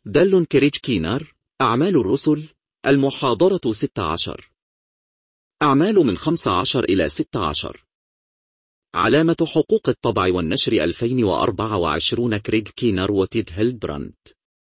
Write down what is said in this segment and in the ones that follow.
دال كريج كينار. أعمال الرسل. المحاضرة 16. أعمال من 15 إلى 16. علامة حقوق الطبع والنشر 2024 كريج كينار وتيد هيلدبراند.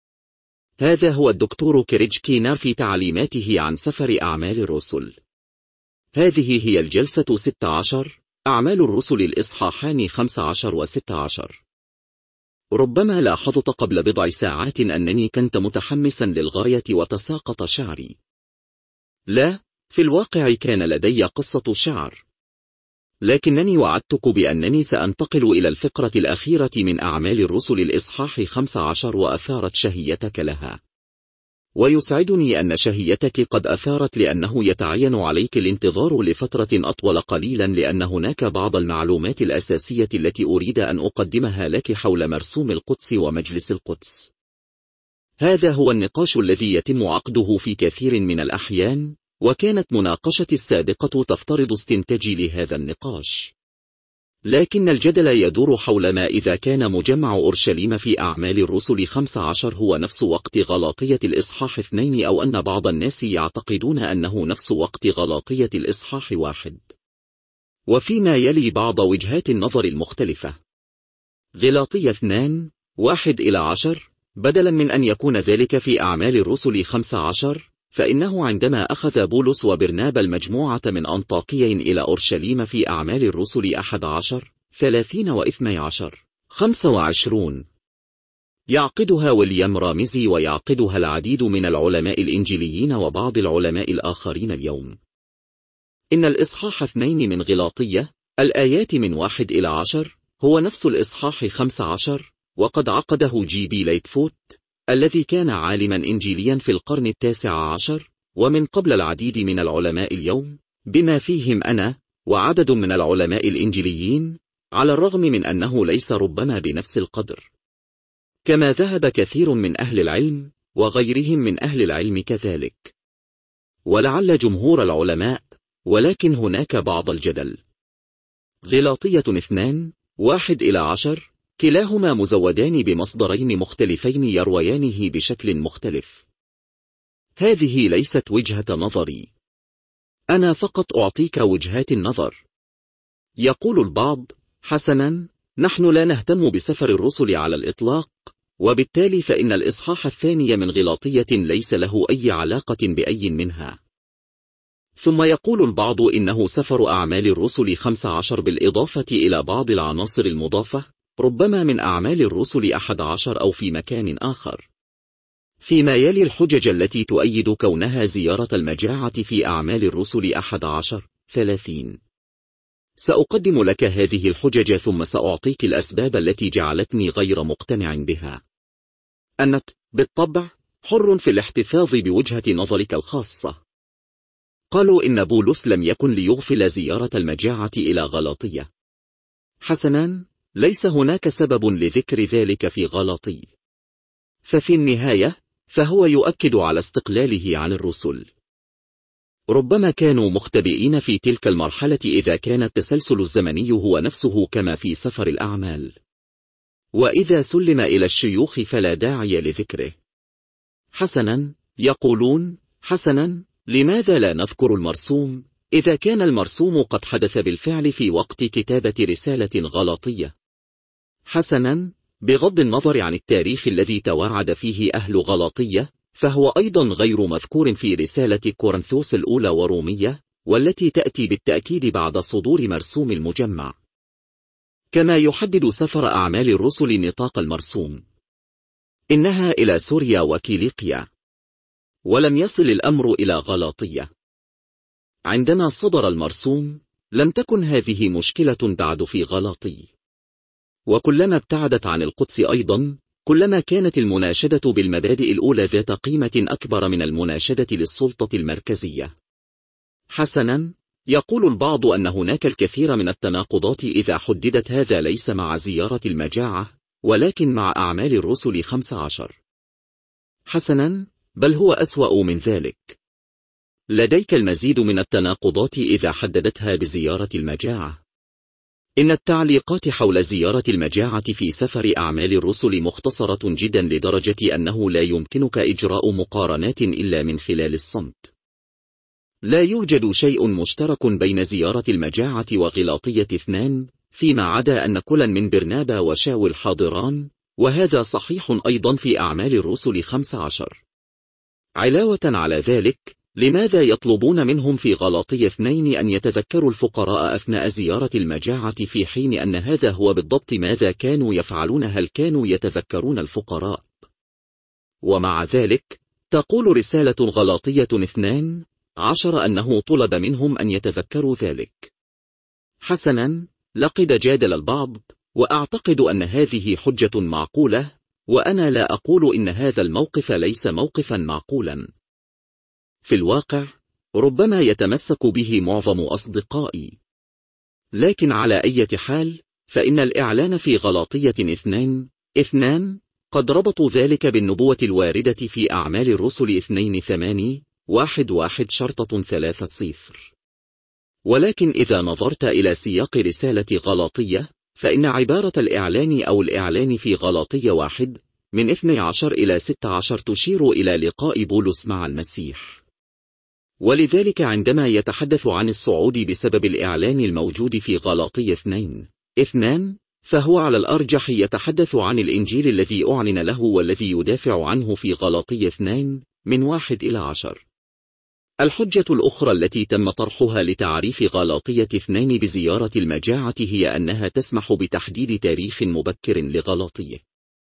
هذا هو الدكتور كريج كينار في تعليماته عن سفر أعمال الرسل. هذه هي الجلسة 16. أعمال الرسل الإصحاحان 15 و 16. ربما لاحظت قبل بضع ساعات أنني كنت متحمسا للغاية وتساقط شعري. لا، في الواقع كان لدي قصة شعر، لكنني وعدتك بأنني سأنتقل إلى الفقرة الأخيرة من أعمال الرسل الإصحاح 15 وأثارت شهيتك لها. ويسعدني أن شهيتك قد أثارت، لأنه يتعين عليك الانتظار لفترة أطول قليلا، لأن هناك بعض المعلومات الأساسية التي أريد أن أقدمها لك حول مرسوم القدس ومجلس القدس. هذا هو النقاش الذي يتم عقده في كثير من الأحيان، وكانت مناقشتي السابقة تفترض استنتاجي لهذا النقاش. لكن الجدل يدور حول ما إذا كان مجمع أورشليم في أعمال الرسل 15 هو نفس وقت غلاطية الإصحاح 2، أو أن بعض الناس يعتقدون أنه نفس وقت غلاطية الإصحاح 1. وفيما يلي بعض وجهات النظر المختلفة. غلاطية 2 1-10 بدلا من أن يكون ذلك في أعمال الرسل 15، فإنه عندما أخذ بولس وبرنابا المجموعة من أنطاكية إلى أورشليم في أعمال الرسل 11 30 و12 25 يعقدها ويليام رامزي، ويعقدها العديد من العلماء الإنجيليين وبعض العلماء الآخرين اليوم. إن الإصحاح 2 من غلاطية الآيات من 1-10 هو نفس الإصحاح 15، وقد عقده جي بي ليتفوت الذي كان عالما إنجيليا في القرن 19 ومن قبل العديد من العلماء اليوم، بما فيهم أنا وعدد من العلماء الإنجيليين، على الرغم من أنه ليس ربما بنفس القدر، كما ذهب كثير من أهل العلم وغيرهم من أهل العلم كذلك، ولعل جمهور العلماء، ولكن هناك بعض الجدل. غلاطية 2 1-10 كلاهما مزودان بمصدرين مختلفين يرويانه بشكل مختلف. هذه ليست وجهة نظري، أنا فقط أعطيك وجهات النظر. يقول البعض: حسنا، نحن لا نهتم بسفر الرسل على الإطلاق، وبالتالي فإن الإصحاح 2 من غلاطية ليس له أي علاقة بأي منها. ثم يقول البعض إنه سفر أعمال الرسل 15 بالإضافة إلى بعض العناصر المضافة، ربما من أعمال الرسل 11 أو في مكان آخر. فيما يلي الحجج التي تؤيد كونها زيارة المجاعة في أعمال الرسل 11 30. سأقدم لك هذه الحجج، ثم سأعطيك الأسباب التي جعلتني غير مقتنع بها. أنت بالطبع حر في الاحتفاظ بوجهة نظرك الخاصة. قالوا إن بولس لم يكن ليغفل زيارة المجاعة إلى غلاطية. حسنا، ليس هناك سبب لذكر ذلك في غلاطي. ففي النهاية فهو يؤكد على استقلاله عن الرسل. ربما كانوا مختبئين في تلك المرحلة إذا كان التسلسل الزمني هو نفسه كما في سفر الأعمال، وإذا سلم إلى الشيوخ فلا داعي لذكره. حسنا، يقولون: حسنا، لماذا لا نذكر المرسوم إذا كان المرسوم قد حدث بالفعل في وقت كتابة رسالة غلاطية؟ حسنا، بغض النظر عن التاريخ الذي تواعد فيه أهل غلاطية، فهو أيضا غير مذكور في رسالة كورنثوس الأولى ورومية، والتي تأتي بالتأكيد بعد صدور مرسوم المجمع. كما يحدد سفر أعمال الرسل نطاق المرسوم، إنها إلى سوريا وكيليقيا، ولم يصل الأمر إلى غلاطية. عندما صدر المرسوم لم تكن هذه مشكلة بعد في غلاطي، وكلما ابتعدت عن القدس أيضا، كلما كانت المناشدة بالمبادئ الأولى ذات قيمة أكبر من المناشدة للسلطة المركزية. حسنا، يقول البعض أن هناك الكثير من التناقضات إذا حددت، هذا ليس مع زيارة المجاعة، ولكن مع أعمال الرسل 15. حسنا، بل هو أسوأ من ذلك. لديك المزيد من التناقضات إذا حددتها بزيارة المجاعة. إن التعليقات حول زيارة المجاعة في سفر أعمال الرسل مختصرة جدا لدرجة أنه لا يمكنك إجراء مقارنات إلا من خلال الصمت. لا يوجد شيء مشترك بين زيارة المجاعة وغلاطية 2، فيما عدا أن كلا من برنابا وشاول حاضران، وهذا صحيح أيضا في أعمال الرسل 15. علاوة على ذلك، لماذا يطلبون منهم في غلاطية 2 أن يتذكروا الفقراء أثناء زيارة المجاعة في حين أن هذا هو بالضبط ماذا كانوا يفعلون؟ هل كانوا يتذكرون الفقراء؟ ومع ذلك تقول رسالة غلاطية 12 أنه طلب منهم أن يتذكروا ذلك. حسنا، لقد جادل البعض، وأعتقد أن هذه حجة معقولة، وأنا لا أقول إن هذا الموقف ليس موقفا معقولا. في الواقع ربما يتمسك به معظم أصدقائي، لكن على أي حال فإن الإعلان في غلاطية 2:2 قد ربطوا ذلك بالنبوة الواردة في أعمال الرسل 2:8-1:1 شرطة 3:0. ولكن إذا نظرت إلى سياق رسالة غلاطية، فإن عبارة الإعلان أو الإعلان في غلاطية 1:12-16 تشير إلى لقاء بولس مع المسيح. ولذلك عندما يتحدث عن الصعود بسبب الإعلان الموجود في غلاطية 2:2 فهو على الأرجح يتحدث عن الإنجيل الذي أعلن له والذي يدافع عنه في غلاطية 2:1-10. الحجة الأخرى التي تم طرحها لتعريف غلاطية 2 بزيارة المجاعة هي أنها تسمح بتحديد تاريخ مبكر لغلاطية.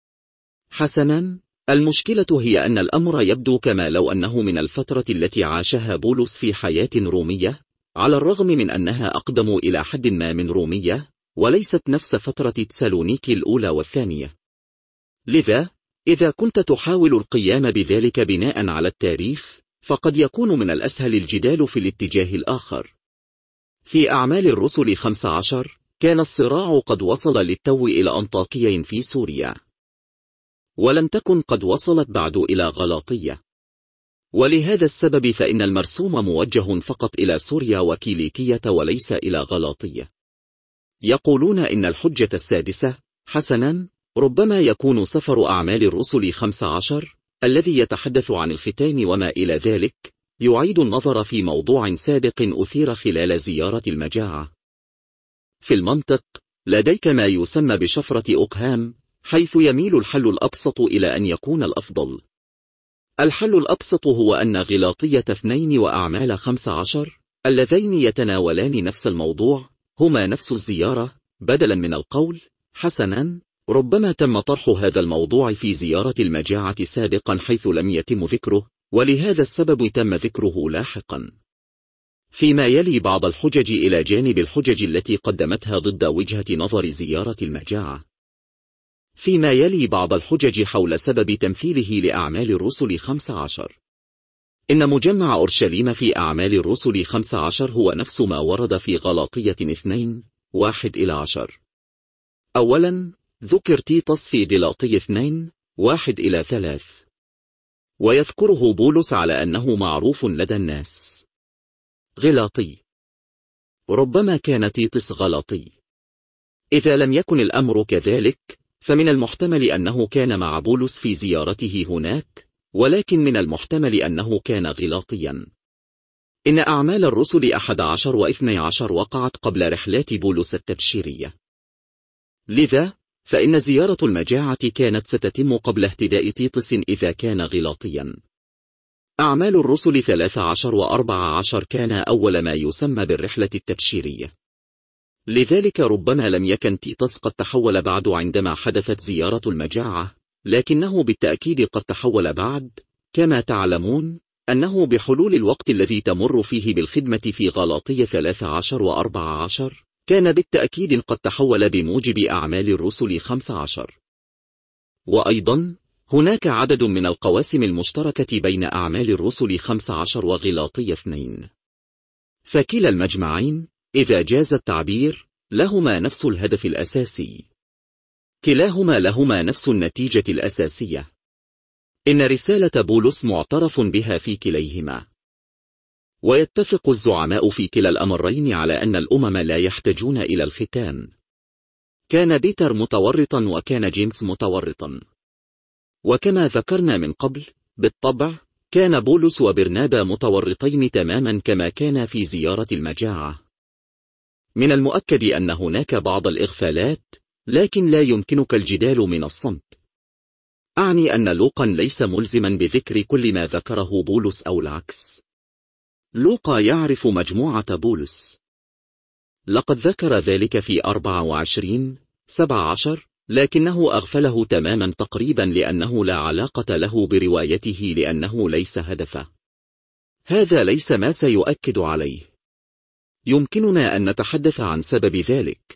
حسنا، المشكلة هي أن الأمر يبدو كما لو أنه من الفترة التي عاشها بولس في حياة رومية، على الرغم من أنها أقدم إلى حد ما من رومية، وليست نفس فترة تسالونيكي الأولى والثانية. لذا، إذا كنت تحاول القيام بذلك بناء على التاريخ، فقد يكون من الأسهل الجدال في الاتجاه الآخر. في أعمال الرسل 15 كان الصراع قد وصل للتو إلى أنطاكية في سوريا، ولم تكن قد وصلت بعد إلى غلاطية، ولهذا السبب فإن المرسوم موجه فقط إلى سوريا وكيليكية وليس إلى غلاطية. يقولون إن الحجة السادسة، حسنا، ربما يكون سفر أعمال الرسل 15 الذي يتحدث عن الختان وما إلى ذلك، يعيد النظر في موضوع سابق أثير خلال زيارة المجاعة. في المنطق، لديك ما يسمى بشفرة أوكهام، حيث يميل الحل الأبسط إلى أن يكون الأفضل. الحل الأبسط هو أن غلاطية 2 وأعمال 15 اللذين يتناولان نفس الموضوع هما نفس الزيارة، بدلا من القول حسنا ربما تم طرح هذا الموضوع في زيارة المجاعة سابقا حيث لم يتم ذكره، ولهذا السبب تم ذكره لاحقا. فيما يلي بعض الحجج إلى جانب الحجج التي قدمتها ضد وجهة نظر زيارة المجاعة. فيما يلي بعض الحجج حول سبب تمثيله لأعمال الرسل 15. إن مجمع أورشليم في أعمال الرسل 15 هو نفس ما ورد في غلاطية 2:1-10. أولا، ذكر تيطس في غلاطية 2:1-3، ويذكره بولس على أنه معروف لدى الناس. غلاطي. ربما كان تيطس غلاطي. إذا لم يكن الأمر كذلك، فمن المحتمل أنه كان مع بولس في زيارته هناك، ولكن من المحتمل أنه كان غلاطيا. إن أعمال الرسل 11 و12 وقعت قبل رحلات بولس التبشيرية. لذا، فإن زيارة المجاعة كانت ستتم قبل اهتداء تيطس إذا كان غلاطيا. أعمال الرسل 13 و14 كان أول ما يسمى بالرحلة التبشيرية. لذلك ربما لم يكن تيطس قد تحول بعد عندما حدثت زيارة المجاعة، لكنه بالتأكيد قد تحول بعد، كما تعلمون أنه بحلول الوقت الذي تمر فيه بالخدمة في غلاطية 13 و14 كان بالتأكيد قد تحول بموجب أعمال الرسل 15. وأيضا هناك عدد من القواسم المشتركة بين أعمال الرسل 15 وغلاطية 2. فكلا المجمعين، إذا جاز التعبير، لهما نفس الهدف الأساسي. كلاهما لهما نفس النتيجة الأساسية. إن رسالة بولس معترف بها في كليهما. ويتفق الزعماء في كلا الأمرين على أن الأمم لا يحتاجون إلى الختان، كان بيتر متورطا وكان جيمس متورطا. وكما ذكرنا من قبل، بالطبع كان بولس وبرنابا متورطين تماما كما كان في زيارة المجاعة. من المؤكد أن هناك بعض الإغفالات، لكن لا يمكنك الجدال من الصمت. أعني أن لوقا ليس ملزما بذكر كل ما ذكره بولس أو العكس. لوقا يعرف مجموعة بولس. لقد ذكر ذلك في 24:17، لكنه أغفله تماما تقريبا لأنه لا علاقة له بروايته لأنه ليس هدفه. هذا ليس ما سيؤكد عليه. يمكننا أن نتحدث عن سبب ذلك.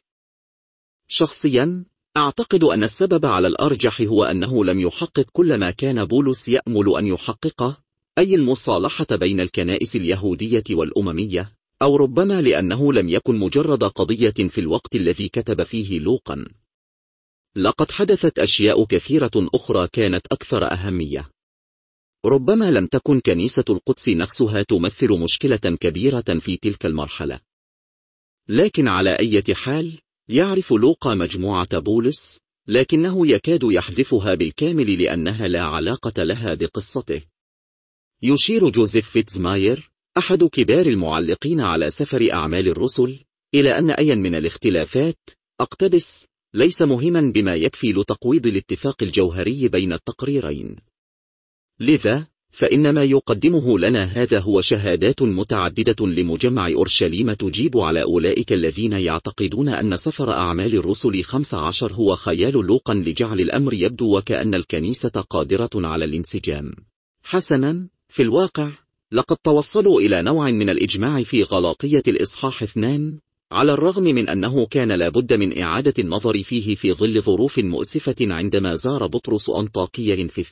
شخصيا أعتقد أن السبب على الأرجح هو أنه لم يحقق كل ما كان بولس يأمل أن يحققه، أي المصالحة بين الكنائس اليهودية والأممية، أو ربما لأنه لم يكن مجرد قضية في الوقت الذي كتب فيه لوقا. لقد حدثت أشياء كثيرة أخرى كانت أكثر أهمية. ربما لم تكن كنيسة القدس نفسها تمثل مشكلة كبيرة في تلك المرحلة. لكن على أي حال، يعرف لوقا مجموعة بولس، لكنه يكاد يحذفها بالكامل لأنها لا علاقة لها بقصته. يشير جوزيف فيتزماير، أحد كبار المعلقين على سفر أعمال الرسل، إلى أن أي من الاختلافات أقتبس ليس مهما بما يكفي لتقويض الاتفاق الجوهري بين التقريرين. لذا فإن ما يقدمه لنا هذا هو شهادات متعددة لمجمع أورشليم تجيب على أولئك الذين يعتقدون أن سفر أعمال الرسل 15 هو خيال لوقا لجعل الأمر يبدو وكأن الكنيسة قادرة على الانسجام. حسنا، في الواقع لقد توصلوا إلى نوع من الإجماع في غلاطية الإصحاح 2، على الرغم من أنه كان لابد من إعادة النظر فيه في ظل ظروف مؤسفة عندما زار بطرس أنطاكية في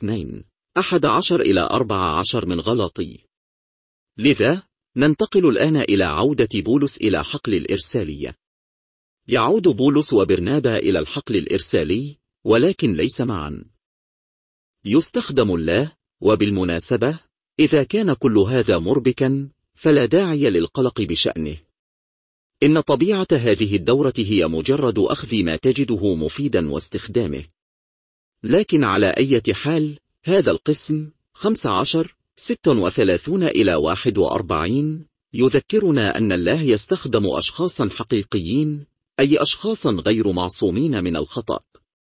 2:11-14 من غلاطي. لذا ننتقل الآن إلى عودة بولس إلى حقل الإرسالية. يعود بولس وبرنابا إلى الحقل الإرسالي، ولكن ليس معا. يستخدم الله، وبالمناسبة إذا كان كل هذا مربكا فلا داعي للقلق بشأنه. إن طبيعة هذه الدورة هي مجرد أخذ ما تجده مفيدا واستخدامه. لكن على أي حال، هذا القسم 15:36-41 يذكرنا أن الله يستخدم أشخاصا حقيقيين، أي أشخاصا غير معصومين من الخطأ.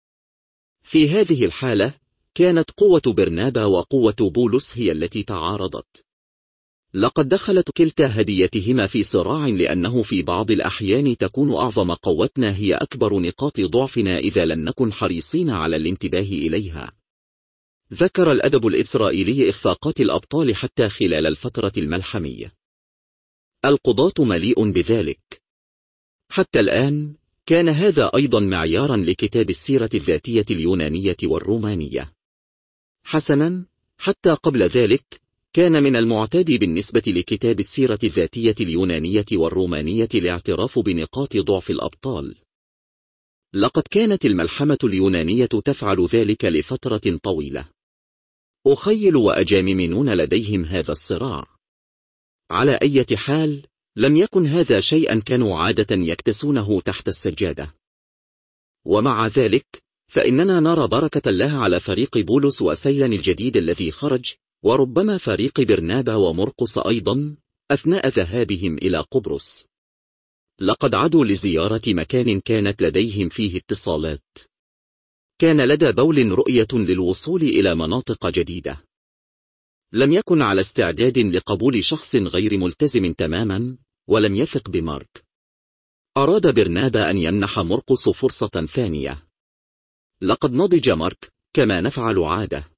في هذه الحالة كانت قوة برنابا وقوة بولس هي التي تعارضت. لقد دخلت كلتا هديتهما في صراع، لأنه في بعض الأحيان تكون أعظم قوتنا هي أكبر نقاط ضعفنا إذا لم نكن حريصين على الانتباه إليها. ذكر الأدب الإسرائيلي إخفاقات الأبطال حتى خلال الفترة الملحمية. القضاة مليء بذلك. حتى الآن كان هذا أيضا معيارا لكتاب السيرة الذاتية اليونانية والرومانية. حسنا، حتى قبل ذلك كان من المعتاد بالنسبة لكتاب السيرة الذاتية اليونانية والرومانية الاعتراف بنقاط ضعف الأبطال. لقد كانت الملحمة اليونانية تفعل ذلك لفترة طويلة. أخيل وأجاميمنون لديهم هذا الصراع. على أي حال، لم يكن هذا شيئا كانوا عادة يكتسونه تحت السجادة. ومع ذلك فإننا نرى بركة الله على فريق بولس وسيلان الجديد الذي خرج، وربما فريق برنابا ومرقس أيضا، أثناء ذهابهم إلى قبرص. لقد عادوا لزيارة مكان كانت لديهم فيه اتصالات. كان لدى بول رؤية للوصول إلى مناطق جديدة. لم يكن على استعداد لقبول شخص غير ملتزم تماما، ولم يثق بمارك. أراد برنابا أن يمنح مرقس فرصة ثانية. لقد نضج مارك كما نفعل عادة.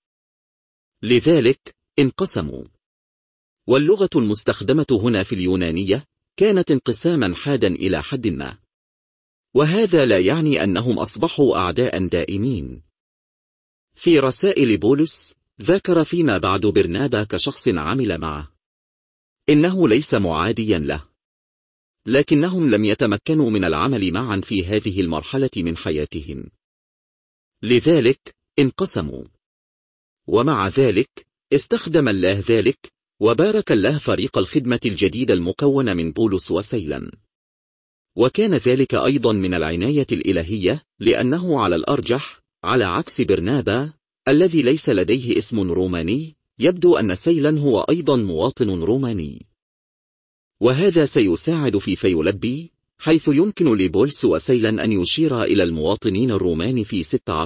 لذلك انقسموا. واللغة المستخدمة هنا في اليونانية كانت انقساما حادا إلى حد ما. وهذا لا يعني أنهم أصبحوا أعداء دائمين. في رسائل بولس ذكر فيما بعد برنابا كشخص عمل معه. إنه ليس معاديا له. لكنهم لم يتمكنوا من العمل معا في هذه المرحلة من حياتهم. لذلك انقسموا. ومع ذلك استخدم الله ذلك، وبارك الله فريق الخدمة الجديد المكون من بولس وسيلان. وكان ذلك أيضا من العناية الإلهية، لأنه على الأرجح على عكس برنابا الذي ليس لديه اسم روماني، يبدو أن سيلا هو أيضا مواطن روماني، وهذا سيساعد في فيولبي، حيث يمكن لبولس وسيلا أن يشير إلى المواطنين الرومان في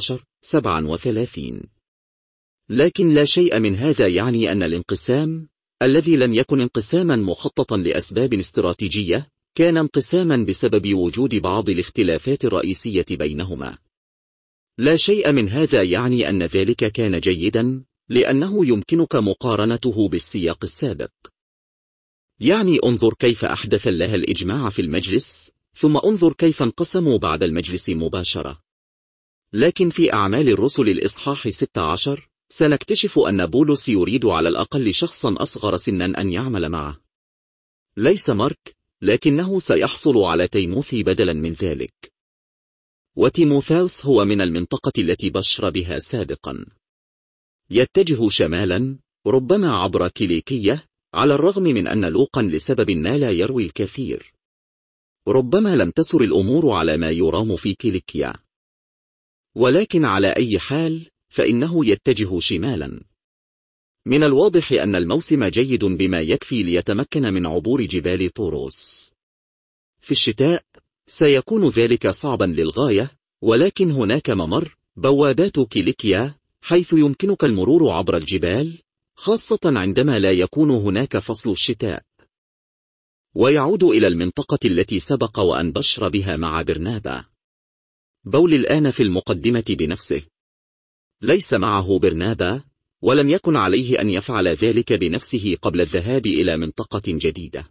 16:37. لكن لا شيء من هذا يعني أن الانقسام الذي لم يكن انقساما مخططا لأسباب استراتيجية كان انقساما بسبب وجود بعض الاختلافات الرئيسية بينهما. لا شيء من هذا يعني أن ذلك كان جيدا، لأنه يمكنك مقارنته بالسياق السابق. يعني انظر كيف أحدث الله الإجماع في المجلس، ثم انظر كيف انقسموا بعد المجلس مباشرة. لكن في أعمال الرسل الإصحاح 16 سنكتشف أن بولس يريد على الأقل شخصا أصغر سنا أن يعمل معه. ليس مارك، لكنه سيحصل على تيموثي بدلا من ذلك. وتيموثاوس هو من المنطقة التي بشر بها سابقا. يتجه شمالا، ربما عبر كيليكية، على الرغم من أن لوقا لسبب ما لا يروي الكثير. ربما لم تسر الأمور على ما يرام في كيليكيا، ولكن على أي حال فإنه يتجه شمالا. من الواضح أن الموسم جيد بما يكفي ليتمكن من عبور جبال طوروس. في الشتاء سيكون ذلك صعبا للغاية، ولكن هناك ممر بوابات كيليكيا حيث يمكنك المرور عبر الجبال، خاصة عندما لا يكون هناك فصل الشتاء. ويعود إلى المنطقة التي سبق وأن بشر بها مع برنابا. بول الآن في المقدمة بنفسه. ليس معه برنابا، ولم يكن عليه أن يفعل ذلك بنفسه قبل الذهاب إلى منطقة جديدة.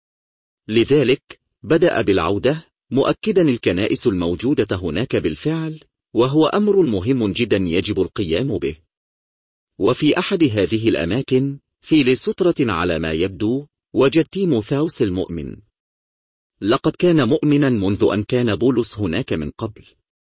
لذلك بدأ بالعودة، مؤكدا الكنائس الموجودة هناك بالفعل، وهو أمر مهم جدا يجب القيام به. وفي أحد هذه الأماكن في لسترة على ما يبدو وجد تيموثاوس المؤمن. لقد كان مؤمنا منذ أن كان بولس هناك من قبل.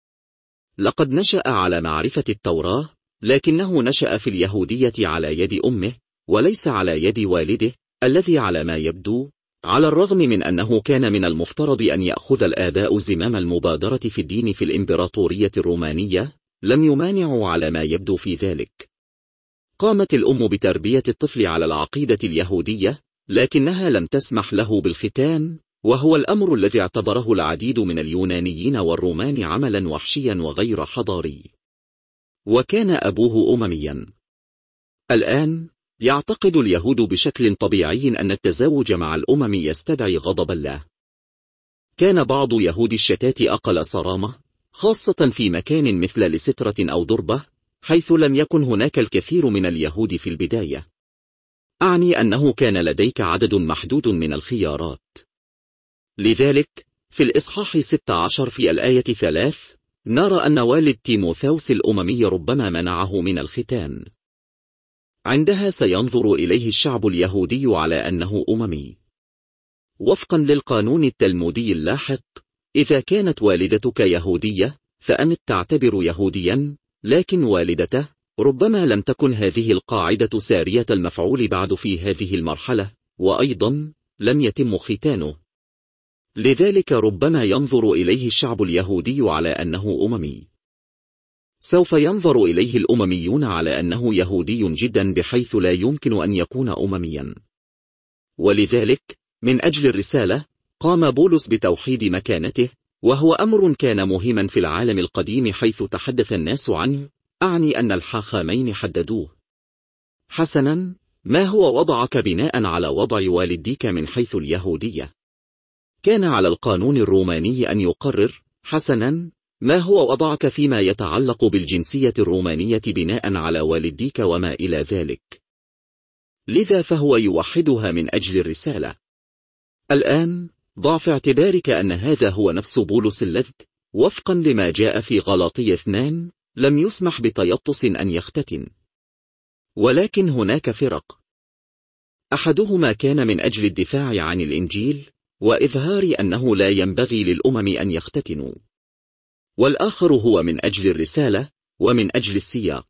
لقد نشأ على معرفة التوراة، لكنه نشأ في اليهودية على يد أمه وليس على يد والده الذي على ما يبدو، على الرغم من أنه كان من المفترض أن يأخذ الآباء زمام المبادرة في الدين في الإمبراطورية الرومانية، لم يمانعوا على ما يبدو في ذلك. قامت الأم بتربية الطفل على العقيدة اليهودية، لكنها لم تسمح له بالختان، وهو الأمر الذي اعتبره العديد من اليونانيين والرومان عملا وحشيا وغير حضاري. وكان أبوه أمميا. الآن يعتقد اليهود بشكل طبيعي أن التزاوج مع الأمم يستدعي غضب الله. كان بعض يهود الشتات أقل صرامة، خاصة في مكان مثل لسترة أو دربة، حيث لم يكن هناك الكثير من اليهود في البداية. أعني أنه كان لديك عدد محدود من الخيارات. لذلك في الإصحاح 16 في الآية 3 نرى أن والد تيموثاوس الأممي ربما منعه من الختان. عندها سينظر إليه الشعب اليهودي على أنه أممي. وفقا للقانون التلمودي اللاحق، إذا كانت والدتك يهودية فأنت تعتبر يهوديا، لكن والدته ربما لم تكن هذه القاعدة سارية المفعول بعد في هذه المرحلة، وأيضا لم يتم ختانه. لذلك ربما ينظر إليه الشعب اليهودي على أنه أممي. سوف ينظر إليه الأمميون على أنه يهودي جدا بحيث لا يمكن أن يكون أمميا. ولذلك من أجل الرسالة قام بولس بتوحيد مكانته، وهو أمر كان مهما في العالم القديم حيث تحدث الناس عنه، أعني أن الحاخامين حددوه. حسنا، ما هو وضعك بناء على وضع والديك من حيث اليهودية؟ كان على القانون الروماني أن يقرر. حسنا، ما هو وضعك فيما يتعلق بالجنسية الرومانية بناء على والديك وما إلى ذلك؟ لذا فهو يوحدها من أجل الرسالة. الآن ضع في اعتبارك أن هذا هو نفس بولس الذي وفقا لما جاء في غلاطية 2 لم يسمح بتيطس أن يختتن. ولكن هناك فرق. أحدهما كان من أجل الدفاع عن الإنجيل وإظهار أنه لا ينبغي للأمم أن يختتنوا، والآخر هو من أجل الرسالة ومن أجل السياق.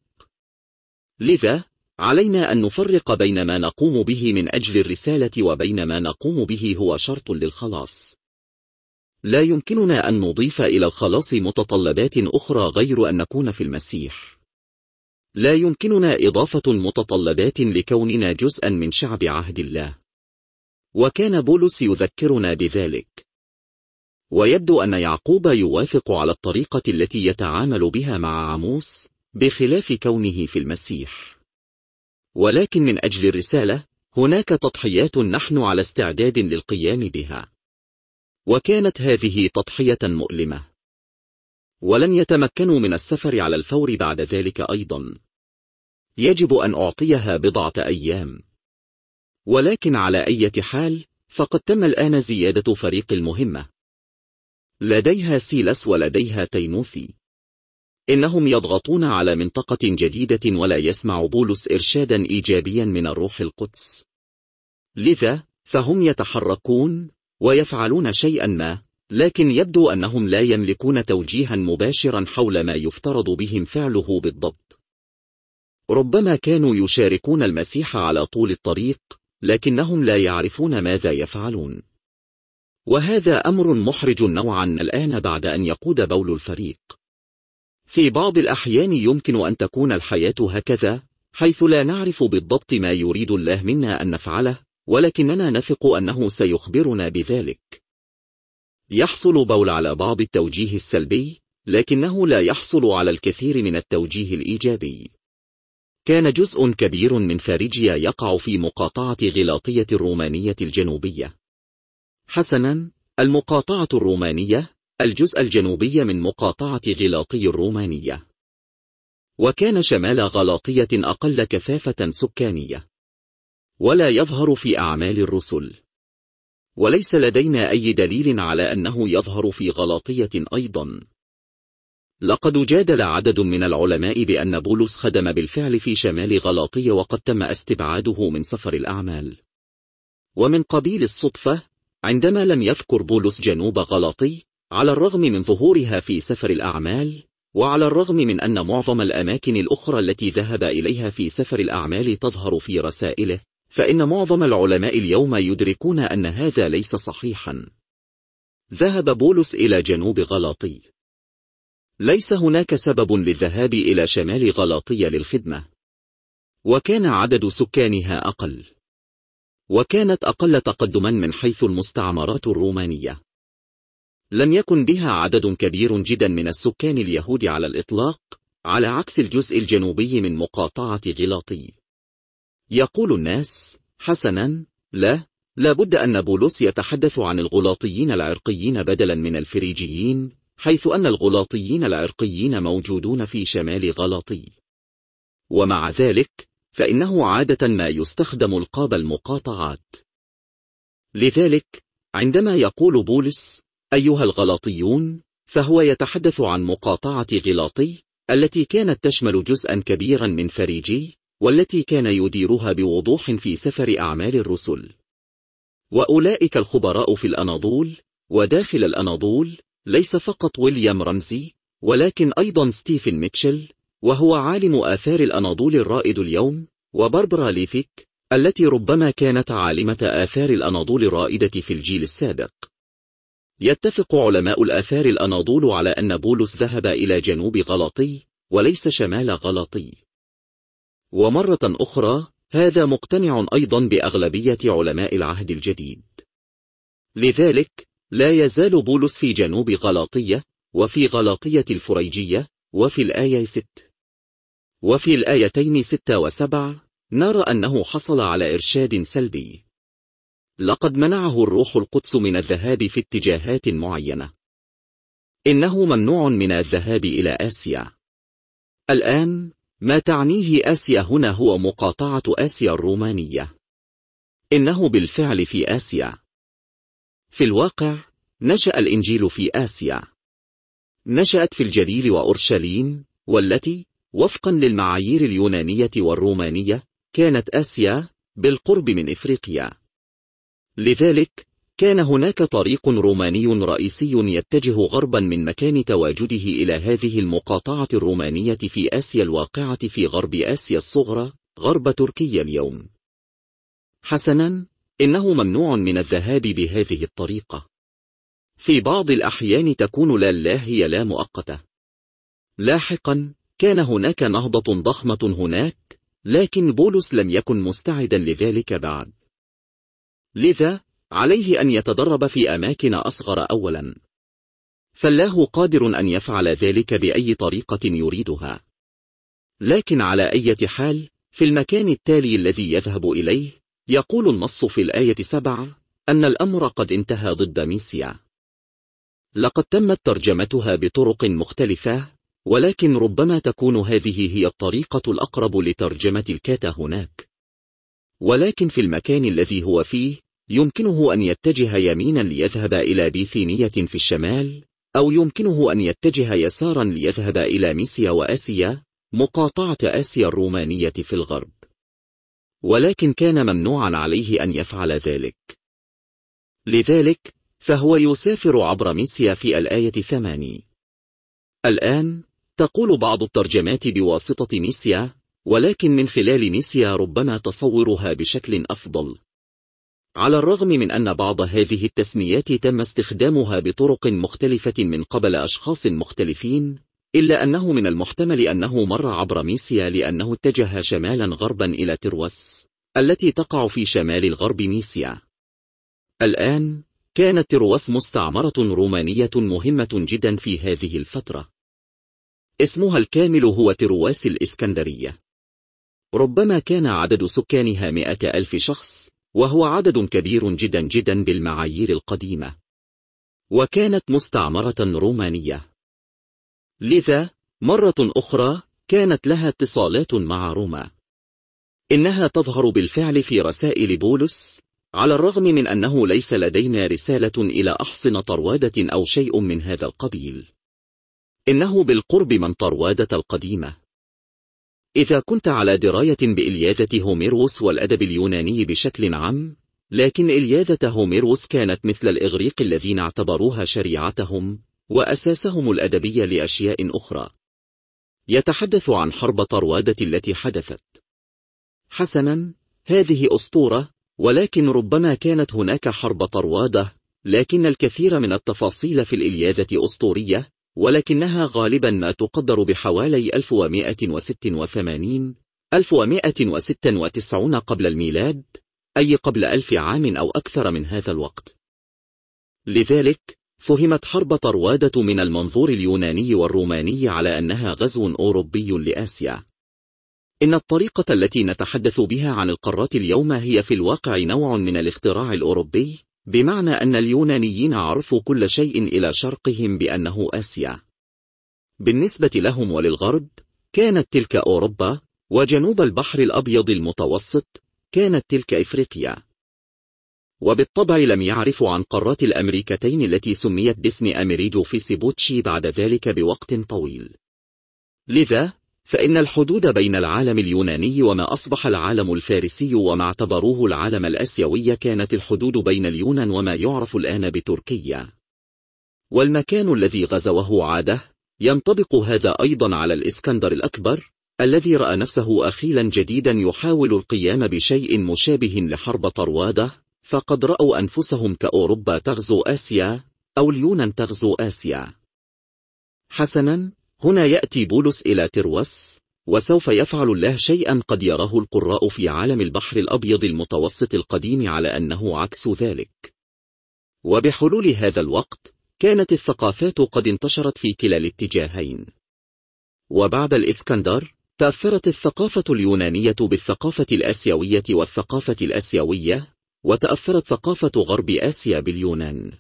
لذا علينا أن نفرق بين ما نقوم به من أجل الرسالة وبين ما نقوم به هو شرط للخلاص. لا يمكننا أن نضيف إلى الخلاص متطلبات أخرى غير أن نكون في المسيح. لا يمكننا إضافة متطلبات لكوننا جزءا من شعب عهد الله. وكان بولس يذكرنا بذلك. ويبدو أن يعقوب يوافق على الطريقة التي يتعامل بها مع عموس، بخلاف كونه في المسيح. ولكن من أجل الرسالة هناك تضحيات نحن على استعداد للقيام بها. وكانت هذه تضحية مؤلمة. ولن يتمكنوا من السفر على الفور بعد ذلك أيضا. يجب أن أعطيها بضعة أيام. ولكن على أي حال فقد تم الآن زيادة فريق المهمة. لديها سيلس ولديها تيموثي. إنهم يضغطون على منطقة جديدة ولا يسمع بولس إرشادا إيجابيا من الروح القدس. لذا فهم يتحركون ويفعلون شيئا ما، لكن يبدو أنهم لا يملكون توجيها مباشرا حول ما يفترض بهم فعله بالضبط. ربما كانوا يشاركون المسيح على طول الطريق، لكنهم لا يعرفون ماذا يفعلون. وهذا أمر محرج نوعا الآن بعد أن يقود بول الفريق. في بعض الأحيان يمكن أن تكون الحياة هكذا، حيث لا نعرف بالضبط ما يريد الله منا أن نفعله، ولكننا نثق أنه سيخبرنا بذلك. يحصل بول على بعض التوجيه السلبي، لكنه لا يحصل على الكثير من التوجيه الإيجابي. كان جزء كبير من فارجيا يقع في مقاطعة غلاطية الرومانية الجنوبية. حسنا، المقاطعة الرومانية الجزء الجنوبي من مقاطعة غلاطي الرومانية. وكان شمال غلاطية أقل كثافة سكانية. ولا يظهر في أعمال الرسل. وليس لدينا أي دليل على أنه يظهر في غلاطية أيضا. لقد جادل عدد من العلماء بأن بولس خدم بالفعل في شمال غلاطية وقد تم استبعاده من سفر الأعمال. ومن قبيل الصدفة، عندما لم يذكر بولس جنوب غلاطي، على الرغم من ظهورها في سفر الأعمال، وعلى الرغم من أن معظم الأماكن الأخرى التي ذهب إليها في سفر الأعمال تظهر في رسائله، فإن معظم العلماء اليوم يدركون أن هذا ليس صحيحا. ذهب بولس إلى جنوب غلاطي. ليس هناك سبب للذهاب إلى شمال غلاطية للخدمة. وكان عدد سكانها أقل. وكانت أقل تقدما من حيث المستعمرات الرومانية. لم يكن بها عدد كبير جدا من السكان اليهود على الإطلاق، على عكس الجزء الجنوبي من مقاطعة غلاطي. يقول الناس: حسنا، لا بد أن بولس يتحدث عن الغلاطيين العرقيين بدلا من الفريجيين، حيث أن الغلاطيين العرقيين موجودون في شمال غلاطي. ومع ذلك فإنه عادة ما يستخدم القاب المقاطعات. لذلك عندما يقول بولس أيها الغلاطيون، فهو يتحدث عن مقاطعة غلاطي التي كانت تشمل جزءا كبيرا من فريجي، والتي كان يديرها بوضوح في سفر أعمال الرسل. وأولئك الخبراء في الأناضول وداخل الأناضول ليس فقط ويليام رمزي، ولكن أيضا ستيفن ميتشل، وهو عالم آثار الأناضول الرائد اليوم، وباربرا ليفيك التي ربما كانت عالمة آثار الأناضول الرائدة في الجيل السابق. يتفق علماء الآثار الأناضول على أن بولس ذهب إلى جنوب غلاطي وليس شمال غلاطي. ومرة أخرى هذا مقتنع أيضا بأغلبية علماء العهد الجديد. لذلك لا يزال بولس في جنوب غلاطية، وفي غلاطية الفريجية، وفي الآية 6 وفي الآيتين 6 و7 نرى أنه حصل على إرشاد سلبي. لقد منعه الروح القدس من الذهاب في اتجاهات معينة. إنه ممنوع من الذهاب إلى آسيا. الآن ما تعنيه آسيا هنا هو مقاطعة آسيا الرومانية. إنه بالفعل في آسيا. في الواقع نشأ الإنجيل في آسيا. نشأت في الجليل وأورشليم، والتي وفقا للمعايير اليونانية والرومانية كانت آسيا بالقرب من إفريقيا. لذلك كان هناك طريق روماني رئيسي يتجه غربا من مكان تواجده إلى هذه المقاطعة الرومانية في آسيا الواقعة في غرب آسيا الصغرى، غرب تركيا اليوم. حسنا، إنه ممنوع من الذهاب بهذه الطريقة. في بعض الأحيان تكون لا هي لا مؤقتة. لاحقا كان هناك نهضة ضخمة هناك، لكن بولس لم يكن مستعدا لذلك بعد. لذا عليه أن يتدرب في أماكن أصغر أولا، فالله قادر أن يفعل ذلك بأي طريقة يريدها. لكن على أي حال في المكان التالي الذي يذهب إليه يقول النص في الآية 7 أن الأمر قد انتهى ضد ميسيا. لقد تمت ترجمتها بطرق مختلفة، ولكن ربما تكون هذه هي الطريقة الأقرب لترجمة الكاتا هناك. ولكن في المكان الذي هو فيه يمكنه أن يتجه يمينا ليذهب إلى بيثينية في الشمال، أو يمكنه أن يتجه يسارا ليذهب إلى ميسيا وآسيا، مقاطعة آسيا الرومانية في الغرب. ولكن كان ممنوعا عليه أن يفعل ذلك. لذلك فهو يسافر عبر ميسيا في الآية 8. الآن تقول بعض الترجمات بواسطة ميسيا، ولكن من خلال ميسيا ربما تصورها بشكل أفضل. على الرغم من أن بعض هذه التسميات تم استخدامها بطرق مختلفة من قبل أشخاص مختلفين، إلا أنه من المحتمل أنه مر عبر ميسيا لأنه اتجه شمالا غربا إلى تروس التي تقع في شمال الغرب ميسيا. الآن كانت تروس مستعمرة رومانية مهمة جدا في هذه الفترة. اسمها الكامل هو ترواس الإسكندرية. ربما كان عدد سكانها 100,000 شخص، وهو عدد كبير جدا بالمعايير القديمة، وكانت مستعمرة رومانية. لذا مرة أخرى كانت لها اتصالات مع روما. إنها تظهر بالفعل في رسائل بولس، على الرغم من أنه ليس لدينا رسالة إلى أحصن طروادة أو شيء من هذا القبيل. إنه بالقرب من طروادة القديمة. إذا كنت على دراية بإلياذة هوميروس والأدب اليوناني بشكل عام، لكن إلياذة هوميروس كانت مثل الإغريق الذين اعتبروها شريعتهم وأساسهم الأدبي لأشياء أخرى. يتحدث عن حرب طروادة التي حدثت. حسنا، هذه أسطورة، ولكن ربما كانت هناك حرب طروادة، لكن الكثير من التفاصيل في الإلياذة أسطورية، ولكنها غالبا ما تقدر بحوالي 1196 قبل الميلاد، أي قبل 1000 عام أو أكثر من هذا الوقت. لذلك فهمت حرب طروادة من المنظور اليوناني والروماني على أنها غزو أوروبي لآسيا. إن الطريقة التي نتحدث بها عن القارات اليوم هي في الواقع نوع من الاختراع الأوروبي، بمعنى أن اليونانيين عرفوا كل شيء إلى شرقهم بأنه آسيا. بالنسبة لهم وللغرب كانت تلك أوروبا، وجنوب البحر الأبيض المتوسط كانت تلك إفريقيا. وبالطبع لم يعرفوا عن قارات الأمريكتين التي سميت باسم أميريدو فيسيبوتشي بعد ذلك بوقت طويل. لذا فإن الحدود بين العالم اليوناني وما أصبح العالم الفارسي وما اعتبروه العالم الآسيوي كانت الحدود بين اليونان وما يعرف الآن بتركيا. والمكان الذي غزوه عاده ينطبق هذا أيضا على الإسكندر الأكبر، الذي رأى نفسه أخيلا جديدا يحاول القيام بشيء مشابه لحرب طروادة، فقد رأوا أنفسهم كأوروبا تغزو آسيا أو اليونان تغزو آسيا. حسنا، هنا يأتي بولس إلى تروس، وسوف يفعل الله شيئا قد يراه القراء في عالم البحر الأبيض المتوسط القديم على أنه عكس ذلك. وبحلول هذا الوقت كانت الثقافات قد انتشرت في كلا الاتجاهين. وبعد الإسكندر تأثرت الثقافة اليونانية بالثقافة الآسيوية والثقافة الآسيوية، وتأثرت ثقافة غرب آسيا باليونان.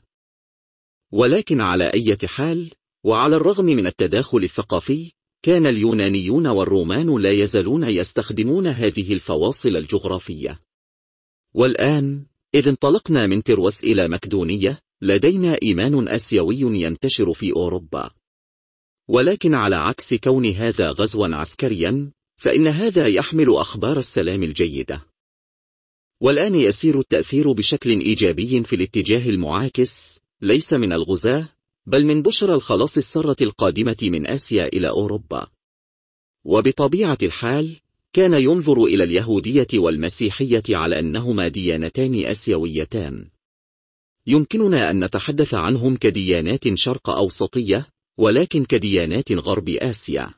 ولكن على أي حال، وعلى الرغم من التداخل الثقافي، كان اليونانيون والرومان لا يزالون يستخدمون هذه الفواصل الجغرافية. والآن إذ انطلقنا من تروس إلى مقدونية، لدينا إيمان آسيوي ينتشر في أوروبا. ولكن على عكس كون هذا غزوا عسكريا، فإن هذا يحمل أخبار السلام الجيدة. والآن يسير التأثير بشكل إيجابي في الاتجاه المعاكس، ليس من الغزاة، بل من بشرى الخلاص السارة القادمة من آسيا إلى أوروبا. وبطبيعة الحال كان ينظر إلى اليهودية والمسيحية على أنهما ديانتان آسيويتان. يمكننا أن نتحدث عنهم كديانات شرق أوسطية، ولكن كديانات غرب آسيا.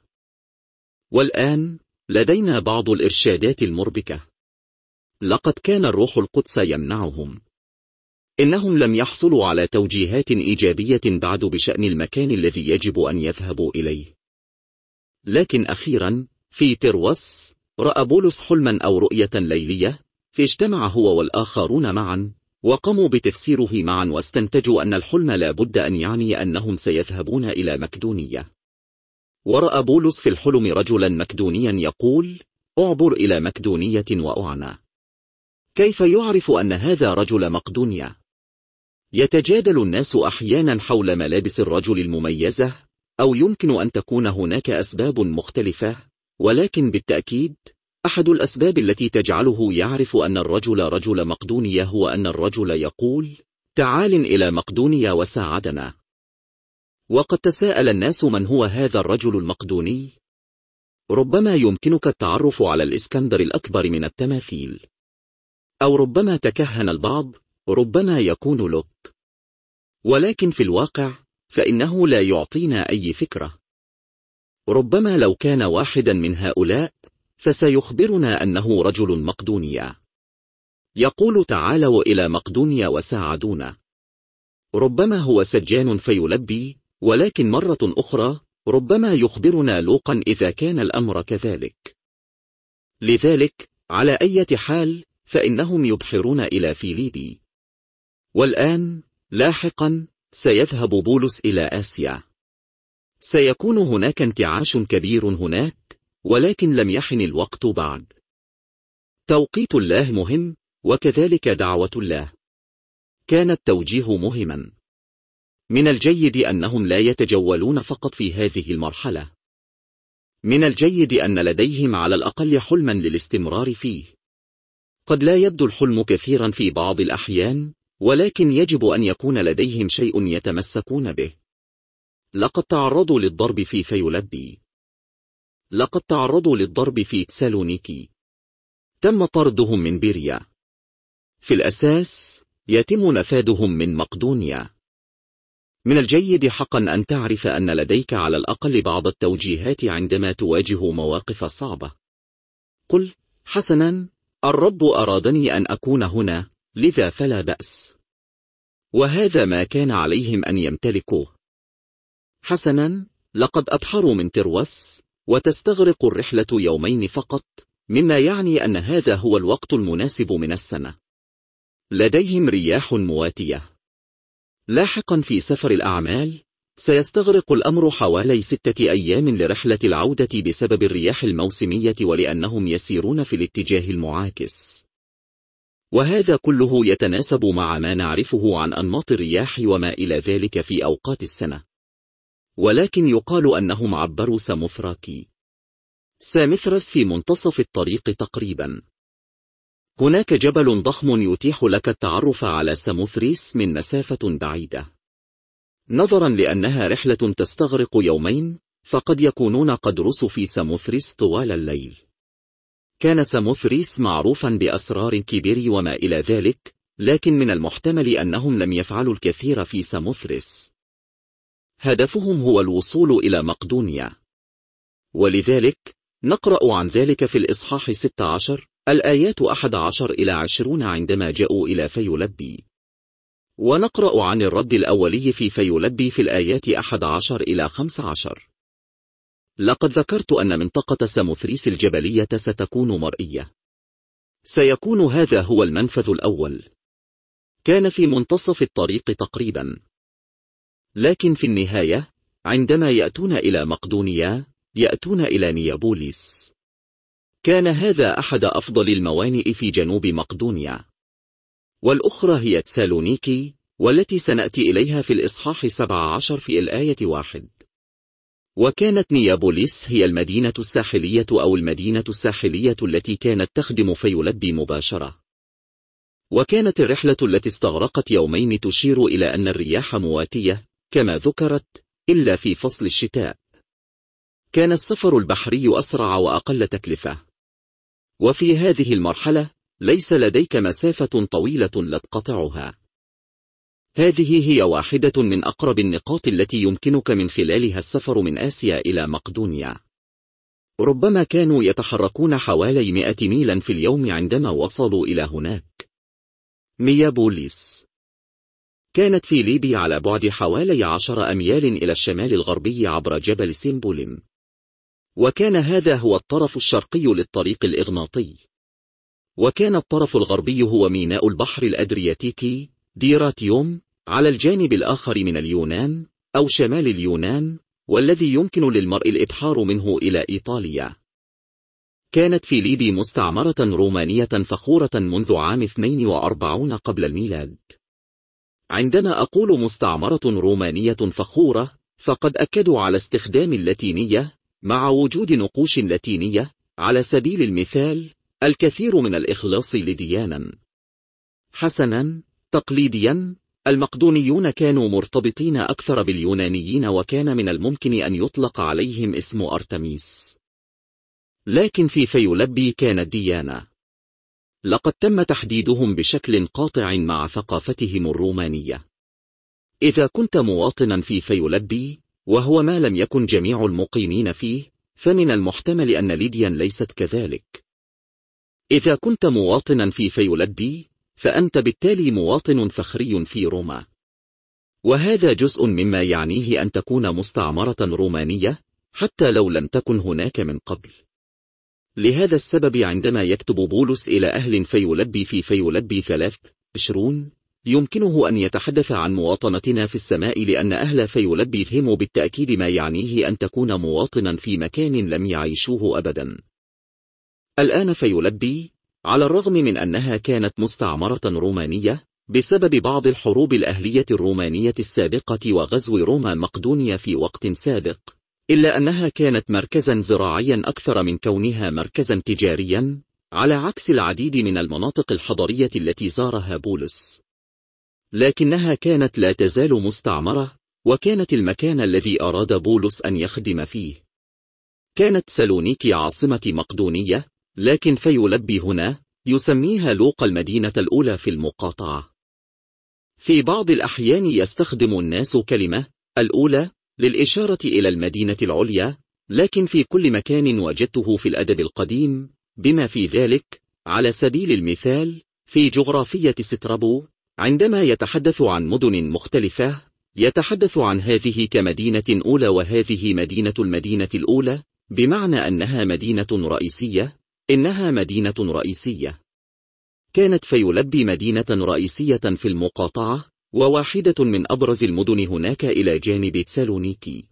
والآن لدينا بعض الإرشادات المربكة. لقد كان الروح القدس يمنعهم. إنهم لم يحصلوا على توجيهات إيجابية بعد بشأن المكان الذي يجب أن يذهبوا إليه. لكن أخيرا في تروس رأى بولس حلما أو رؤية ليلية، فاجتمع هو والآخرون معا وقاموا بتفسيره معا، واستنتجوا أن الحلم لا بد أن يعني أنهم سيذهبون إلى مقدونية. ورأى بولس في الحلم رجلا مقدونيا يقول: أعبر إلى مقدونية وأعنى. كيف يعرف أن هذا رجل مقدونيا؟ يتجادل الناس أحيانا حول ملابس الرجل المميزة، أو يمكن أن تكون هناك أسباب مختلفة، ولكن بالتأكيد أحد الأسباب التي تجعله يعرف أن الرجل رجل مقدونية هو أن الرجل يقول: تعال إلى مقدونية وساعدنا. وقد تساءل الناس: من هو هذا الرجل المقدوني؟ ربما يمكنك التعرف على الإسكندر الأكبر من التماثيل، أو ربما تكهن البعض، ربما يكون لوط. ولكن في الواقع فإنه لا يعطينا أي فكرة. ربما لو كان واحدا من هؤلاء فسيخبرنا أنه رجل مقدونيا، يقول: تعالوا إلى مقدونيا وساعدونا. ربما هو سجان فيلبي، ولكن مرة أخرى ربما يخبرنا لوقا إذا كان الأمر كذلك. لذلك على أي حال فإنهم يبحرون إلى فيليبي. والآن لاحقا سيذهب بولس إلى آسيا. سيكون هناك انتعاش كبير هناك، ولكن لم يحن الوقت بعد. توقيت الله مهم، وكذلك دعوة الله. كان التوجيه مهما. من الجيد أنهم لا يتجولون فقط في هذه المرحلة. من الجيد أن لديهم على الأقل حلما للاستمرار فيه. قد لا يبدو الحلم كثيرا في بعض الأحيان، ولكن يجب أن يكون لديهم شيء يتمسكون به. لقد تعرضوا للضرب في فيلبي. لقد تعرضوا للضرب في تسالونيكي. تم طردهم من بيريا. في الأساس يتم نفاذهم من مقدونيا. من الجيد حقا أن تعرف أن لديك على الأقل بعض التوجيهات عندما تواجه مواقف صعبة. قل: حسنا، الرب أرادني أن أكون هنا، لذا فلا بأس. وهذا ما كان عليهم أن يمتلكوه. حسنا، لقد أبحروا من تروس، وتستغرق الرحلة يومين فقط، مما يعني أن هذا هو الوقت المناسب من السنة. لديهم رياح مواتية. لاحقا في سفر الأعمال سيستغرق الأمر حوالي 6 أيام لرحلة العودة بسبب الرياح الموسمية، ولأنهم يسيرون في الاتجاه المعاكس. وهذا كله يتناسب مع ما نعرفه عن أنماط الرياح وما إلى ذلك في أوقات السنة. ولكن يقال أنهم عبروا ساموثراكي. سامثرس في منتصف الطريق تقريبا. هناك جبل ضخم يتيح لك التعرف على ساموثريس من مسافة بعيدة. نظرا لأنها رحلة تستغرق يومين، فقد يكونون قد رسوا في ساموثريس طوال الليل. كان ساموثريس معروفا بأسرار كبير وما إلى ذلك، لكن من المحتمل أنهم لم يفعلوا الكثير في ساموثريس. هدفهم هو الوصول إلى مقدونيا. ولذلك نقرأ عن ذلك في الإصحاح 16 الآيات 11 إلى 20 عندما جاءوا إلى فيلبي. ونقرأ عن الرد الأولي في فيلبي في الآيات 11 إلى 15. لقد ذكرت أن منطقة ساموثريس الجبلية ستكون مرئية. سيكون هذا هو المنفذ الأول. كان في منتصف الطريق تقريبا. لكن في النهاية عندما يأتون إلى مقدونيا يأتون إلى نيابوليس. كان هذا أحد أفضل الموانئ في جنوب مقدونيا. والأخرى هي تسالونيكي، والتي سنأتي إليها في الإصحاح 17 في الآية 1. وكانت نيابوليس هي المدينة الساحلية أو المدينة الساحلية التي كانت تخدم فيلبي مباشرة. وكانت الرحلة التي استغرقت يومين تشير إلى أن الرياح مواتية كما ذكرت، إلا في فصل الشتاء. كان السفر البحري أسرع وأقل تكلفة. وفي هذه المرحلة ليس لديك مسافة طويلة لا تقطعها. هذه هي واحدة من أقرب النقاط التي يمكنك من خلالها السفر من آسيا إلى مقدونيا. ربما كانوا يتحركون حوالي 100 ميلا في اليوم عندما وصلوا إلى هناك. ميابوليس كانت في ليبيا على بعد حوالي 10 أميال إلى الشمال الغربي عبر جبل سيمبوليم، وكان هذا هو الطرف الشرقي للطريق الإغناطي، وكان الطرف الغربي هو ميناء البحر الأدرياتيكي ديراتيوم على الجانب الآخر من اليونان أو شمال اليونان، والذي يمكن للمرء الإبحار منه إلى إيطاليا. كانت فيليبي مستعمرة رومانية فخورة منذ عام 42 قبل الميلاد. عندما أقول مستعمرة رومانية فخورة فقد أكدوا على استخدام اللاتينية مع وجود نقوش لاتينية. على سبيل المثال الكثير من الإخلاص لديانا. حسنا، تقليديا المقدونيون كانوا مرتبطين أكثر باليونانيين، وكان من الممكن أن يطلق عليهم اسم أرتميس. لكن في فيولبي كانت ديانا. لقد تم تحديدهم بشكل قاطع مع ثقافتهم الرومانية. إذا كنت مواطنا في فيولبي، وهو ما لم يكن جميع المقيمين فيه، فمن المحتمل أن ليديا ليست كذلك. إذا كنت مواطنا في فيولبي، فأنت بالتالي مواطن فخري في روما، وهذا جزء مما يعنيه أن تكون مستعمرة رومانية حتى لو لم تكن هناك من قبل. لهذا السبب عندما يكتب بولس إلى أهل فيولبي في فيولبي 23 يمكنه أن يتحدث عن مواطنتنا في السماء، لأن أهل فيولبي فهموا بالتأكيد ما يعنيه أن تكون مواطنا في مكان لم يعيشوه أبدا. الآن فيولبي على الرغم من أنها كانت مستعمرة رومانية بسبب بعض الحروب الأهلية الرومانية السابقة وغزو روما مقدونيا في وقت سابق، إلا أنها كانت مركزا زراعيا أكثر من كونها مركزا تجاريا، على عكس العديد من المناطق الحضرية التي زارها بولس. لكنها كانت لا تزال مستعمرة، وكانت المكان الذي أراد بولس أن يخدم فيه. كانت سالونيكي عاصمة مقدونية، لكن فيولبي هنا يسميها لوقا المدينة الأولى في المقاطعة. في بعض الأحيان يستخدم الناس كلمة الأولى للإشارة إلى المدينة العليا، لكن في كل مكان وجدته في الأدب القديم بما في ذلك على سبيل المثال في جغرافية سترابو، عندما يتحدث عن مدن مختلفة يتحدث عن هذه كمدينة أولى وهذه مدينة المدينة الأولى، بمعنى أنها مدينة رئيسية. إنها مدينة رئيسية. كانت فيولبي مدينة رئيسية في المقاطعة، وواحدة من أبرز المدن هناك إلى جانب سالونيكي.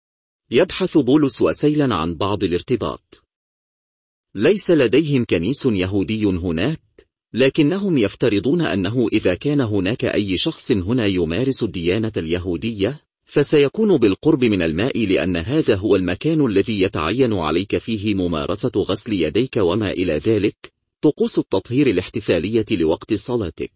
يبحث بولس وسيلا عن بعض الارتباط. ليس لديهم كنيس يهودي هناك، لكنهم يفترضون أنه إذا كان هناك أي شخص هنا يمارس الديانة اليهودية فسيكون بالقرب من الماء، لأن هذا هو المكان الذي يتعين عليك فيه ممارسة غسل يديك وما إلى ذلك، طقوس التطهير الاحتفالية لوقت صلاتك.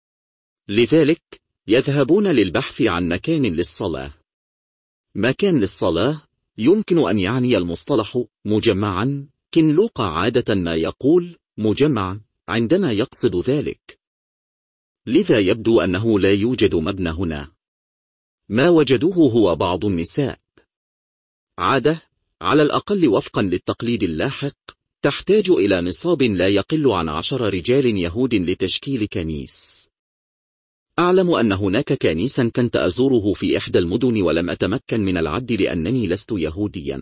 لذلك يذهبون للبحث عن مكان للصلاة. مكان للصلاة يمكن أن يعني المصطلح مجمعا، كن لوقا عادة ما يقول مجمع عندما يقصد ذلك. لذا يبدو أنه لا يوجد مبنى هنا. ما وجدوه هو بعض النساء. عادة على الأقل وفقا للتقليد اللاحق تحتاج إلى نصاب لا يقل عن 10 رجال يهود لتشكيل كنيس. أعلم أن هناك كنيسا كنت أزوره في إحدى المدن ولم أتمكن من العد لأنني لست يهوديا.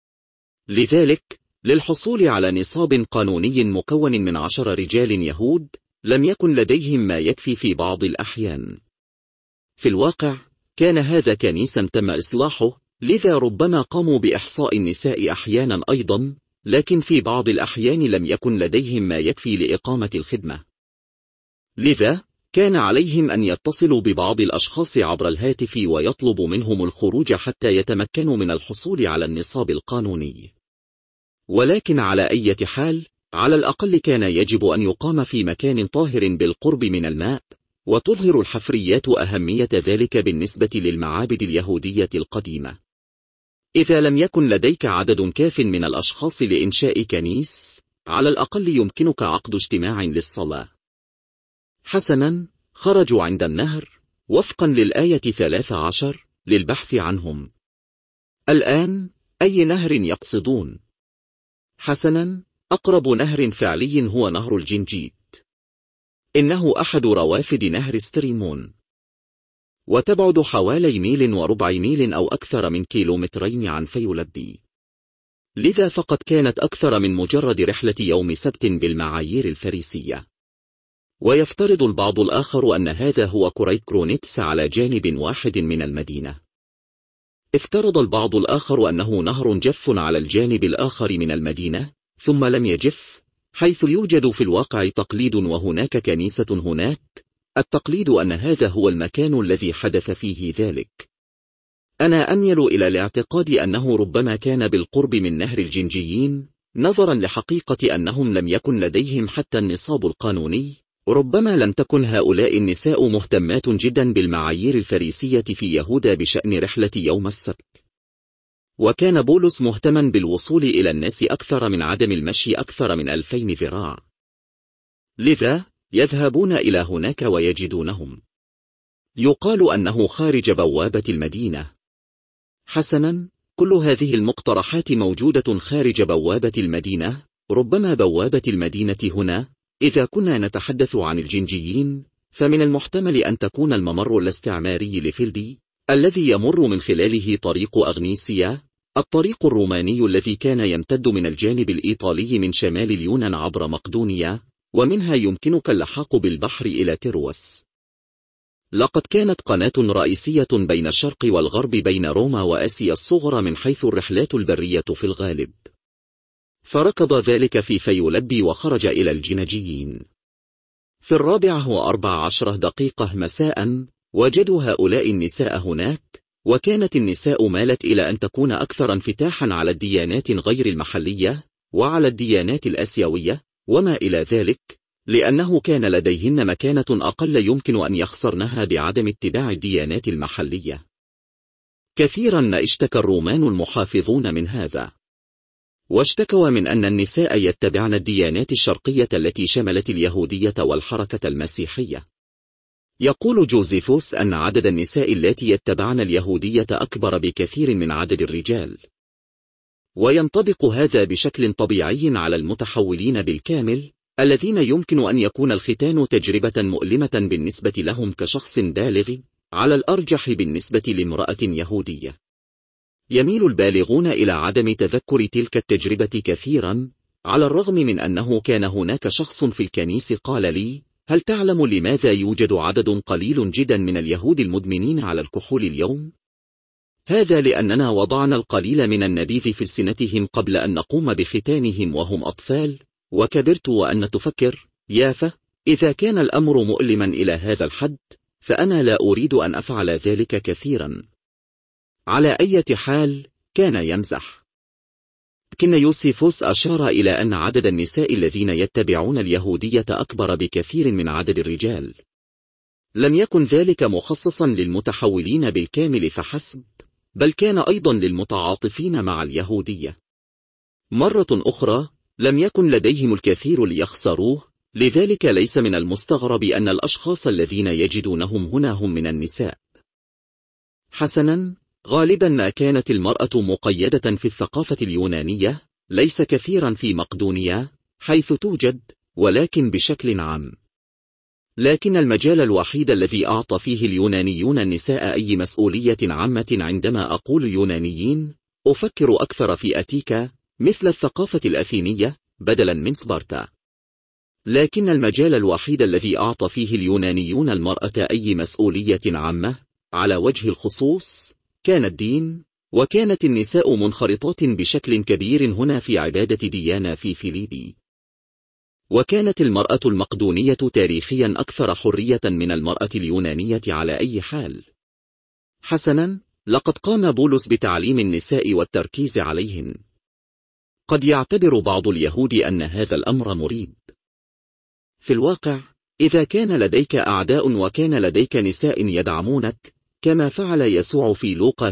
لذلك للحصول على نصاب قانوني مكون من 10 رجال يهود لم يكن لديهم ما يكفي في بعض الأحيان. في الواقع كان هذا كنيسا تم إصلاحه، لذا ربما قاموا بإحصاء النساء أحيانا أيضا، لكن في بعض الأحيان لم يكن لديهم ما يكفي لإقامة الخدمة. لذا كان عليهم أن يتصلوا ببعض الأشخاص عبر الهاتف ويطلبوا منهم الخروج حتى يتمكنوا من الحصول على النصاب القانوني. ولكن على أي حال، على الأقل كان يجب أن يقام في مكان طاهر بالقرب من الماء، وتظهر الحفريات أهمية ذلك بالنسبة للمعابد اليهودية القديمة. إذا لم يكن لديك عدد كاف من الأشخاص لإنشاء كنيس، على الأقل يمكنك عقد اجتماع للصلاة. حسنا، خرجوا عند النهر، وفقا للآية 13 للبحث عنهم. الآن أي نهر يقصدون؟ حسنا، أقرب نهر فعلي هو نهر الجنجيت. إنه أحد روافد نهر ستريمون، وتبعد حوالي 1.25 ميل أو أكثر من كيلومترين عن فيولبي، لذا فقد كانت أكثر من مجرد رحلة يوم سبت بالمعايير الفريسية. ويفترض البعض الآخر أن هذا هو كوريت كرونيتس على جانب واحد من المدينة. افترض البعض الآخر أنه نهر جف على الجانب الآخر من المدينة ثم لم يجف، حيث يوجد في الواقع تقليد وهناك كنيسة هناك. التقليد أن هذا هو المكان الذي حدث فيه ذلك. أنا أميل إلى الاعتقاد أنه ربما كان بالقرب من نهر الجنجيين، نظرا لحقيقة أنهم لم يكن لديهم حتى النصاب القانوني. ربما لم تكن هؤلاء النساء مهتمات جدا بالمعايير الفريسية في يهوذا بشأن رحلة يوم السبت. وكان بولس مهتما بالوصول إلى الناس أكثر من عدم المشي أكثر من 2000 ذراع، لذا يذهبون إلى هناك ويجدونهم. يقال أنه خارج بوابة المدينة. حسنا، كل هذه المقترحات موجودة خارج بوابة المدينة. ربما بوابة المدينة هنا، إذا كنا نتحدث عن الجنجيين، فمن المحتمل أن تكون الممر الاستعماري لفيلبي الذي يمر من خلاله طريق أغنيسيا، الطريق الروماني الذي كان يمتد من الجانب الإيطالي من شمال اليونان عبر مقدونيا، ومنها يمكنك اللحاق بالبحر إلى تيروس. لقد كانت قناة رئيسية بين الشرق والغرب بين روما وآسيا الصغرى من حيث الرحلات البرية في الغالب. فركض ذلك في فيولبي وخرج إلى الجنجيين. في 4:14 مساء وجدوا هؤلاء النساء هناك، وكانت النساء مالت إلى أن تكون أكثر انفتاحا على الديانات غير المحلية وعلى الديانات الآسيوية وما إلى ذلك، لأنه كان لديهن مكانة أقل يمكن أن يخسرنها بعدم اتباع الديانات المحلية. كثيرا اشتكى الرومان المحافظون من هذا، واشتكوا من أن النساء يتبعن الديانات الشرقية التي شملت اليهودية والحركة المسيحية. يقول جوزيفوس أن عدد النساء التي يتبعن اليهودية أكبر بكثير من عدد الرجال، وينطبق هذا بشكل طبيعي على المتحولين بالكامل، الذين يمكن أن يكون الختان تجربة مؤلمة بالنسبة لهم كشخص بالغ، على الأرجح بالنسبة لامرأة يهودية. يميل البالغون إلى عدم تذكر تلك التجربة كثيرا، على الرغم من أنه كان هناك شخص في الكنيسة قال لي: هل تعلم لماذا يوجد عدد قليل جدا من اليهود المدمنين على الكحول اليوم؟ هذا لأننا وضعنا القليل من النبيذ في ألسنتهم قبل أن نقوم بختانهم وهم أطفال. وكبرت وأن تفكر: يافا، إذا كان الأمر مؤلما إلى هذا الحد، فأنا لا أريد أن أفعل ذلك كثيرا. على أي حال، كان يمزح. لكن يوسيفوس أشار إلى أن عدد النساء الذين يتبعون اليهودية أكبر بكثير من عدد الرجال. لم يكن ذلك مخصصا للمتحولين بالكامل فحسب، بل كان أيضا للمتعاطفين مع اليهودية. مرة أخرى، لم يكن لديهم الكثير ليخسروه، لذلك ليس من المستغرب أن الأشخاص الذين يجدونهم هنا هم من النساء. حسنا، غالبا ما كانت المرأة مقيدة في الثقافة اليونانية، ليس كثيرا في مقدونيا حيث توجد، ولكن بشكل عام. لكن المجال الوحيد الذي أعطى فيه اليونانيون النساء أي مسؤولية عامة، عندما أقول يونانيين أفكر أكثر في أتيكا مثل الثقافة الأثينية بدلا من سبارتا. لكن المجال الوحيد الذي أعطى فيه اليونانيون المرأة أي مسؤولية عامة على وجه الخصوص كان الدين، وكانت النساء منخرطات بشكل كبير هنا في عبادة ديانا في فيليبي. وكانت المرأة المقدونية تاريخيا أكثر حرية من المرأة اليونانية على أي حال. حسنا، لقد قام بولس بتعليم النساء والتركيز عليهن. قد يعتبر بعض اليهود أن هذا الأمر مريب. في الواقع، إذا كان لديك أعداء وكان لديك نساء يدعمونك، كما فعل يسوع في لوقا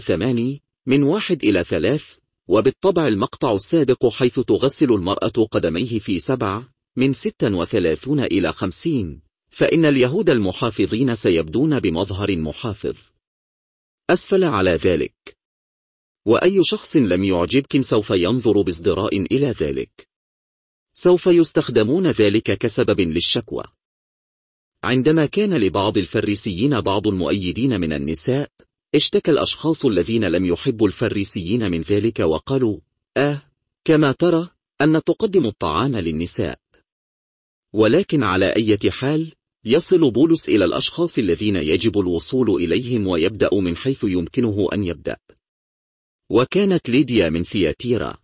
8:1-3، وبالطبع المقطع السابق حيث تغسل المرأة قدميه في 7:36-50، فإن اليهود المحافظين سيبدون بمظهر محافظ. أسفل على ذلك، وأي شخص لم يعجبك سوف ينظر بازدراء إلى ذلك. سوف يستخدمون ذلك كسبب للشكوى. عندما كان لبعض الفريسيين بعض المؤيدين من النساء، اشتكى الأشخاص الذين لم يحبوا الفريسيين من ذلك وقالوا: كما ترى أن تقدم الطعام للنساء. ولكن على أي حال يصل بولس إلى الأشخاص الذين يجب الوصول إليهم ويبدأ من حيث يمكنه أن يبدأ. وكانت ليديا من ثياتيرا.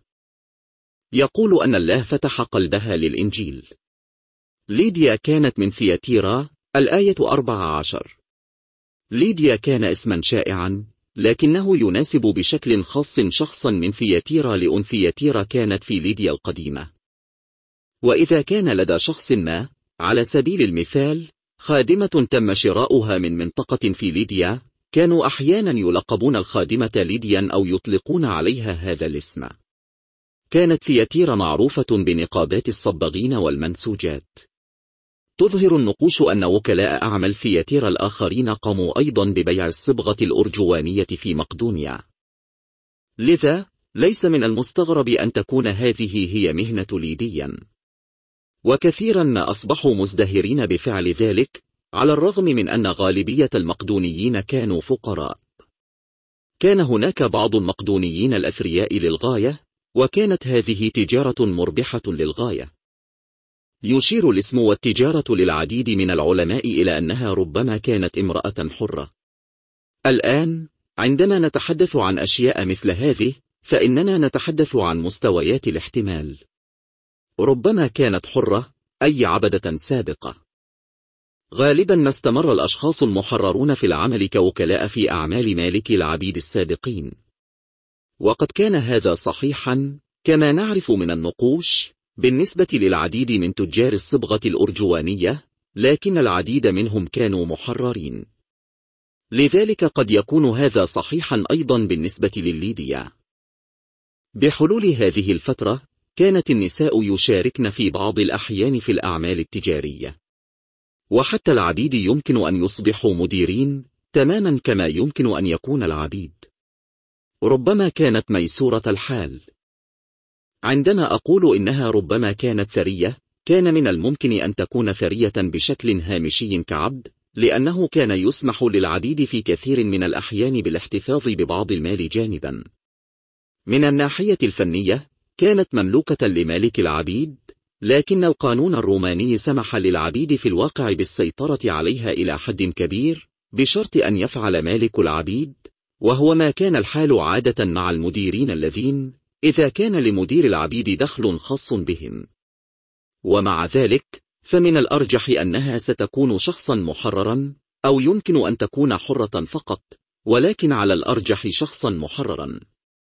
يقول أن الله فتح قلبها للإنجيل. ليديا كانت من ثياتيرا. الآية 14. ليديا كان اسما شائعا، لكنه يناسب بشكل خاص شخصا من ثياتيرا، لأن ثياتيرا كانت في ليديا القديمة. وإذا كان لدى شخص ما، على سبيل المثال، خادمة تم شراؤها من منطقة في ليديا، كانوا أحيانا يلقبون الخادمة ليديا أو يطلقون عليها هذا الاسم. كانت ثياتيرا معروفة بنقابات الصباغين والمنسوجات. تظهر النقوش أن وكلاء أعمال ثياتيرا الآخرين قاموا أيضا ببيع الصبغة الأرجوانية في مقدونيا. لذا ليس من المستغرب أن تكون هذه هي مهنة ليديا. وكثيرا ما أصبحوا مزدهرين بفعل ذلك، على الرغم من أن غالبية المقدونيين كانوا فقراء. كان هناك بعض المقدونيين الأثرياء للغاية، وكانت هذه تجارة مربحة للغاية. يشير الاسم والتجارة للعديد من العلماء إلى أنها ربما كانت امرأة حرة. الآن عندما نتحدث عن أشياء مثل هذه، فإننا نتحدث عن مستويات الاحتمال. ربما كانت حرة، أي عبدة سابقة. غالبا ما استمر الأشخاص المحررون في العمل كوكلاء في أعمال مالك العبيد السابقين. وقد كان هذا صحيحا كما نعرف من النقوش بالنسبة للعديد من تجار الصبغة الأرجوانية، لكن العديد منهم كانوا محررين. لذلك قد يكون هذا صحيحا أيضا بالنسبة للليديا. بحلول هذه الفترة كانت النساء يشاركن في بعض الأحيان في الأعمال التجارية. وحتى العبيد يمكن أن يصبحوا مديرين تماما كما يمكن أن يكون العبيد. ربما كانت ميسورة الحال. عندما أقول إنها ربما كانت ثرية، كان من الممكن أن تكون ثرية بشكل هامشي كعبد، لأنه كان يسمح للعبيد في كثير من الأحيان بالاحتفاظ ببعض المال جانبا. من الناحية الفنية كانت مملوكة لمالك العبيد، لكن القانون الروماني سمح للعبيد في الواقع بالسيطرة عليها إلى حد كبير، بشرط أن يفعل مالك العبيد، وهو ما كان الحال عادة مع المديرين الذين إذا كان لمدير العبيد دخل خاص بهم. ومع ذلك فمن الأرجح أنها ستكون شخصا محررا، أو يمكن أن تكون حرة فقط، ولكن على الأرجح شخصا محررا.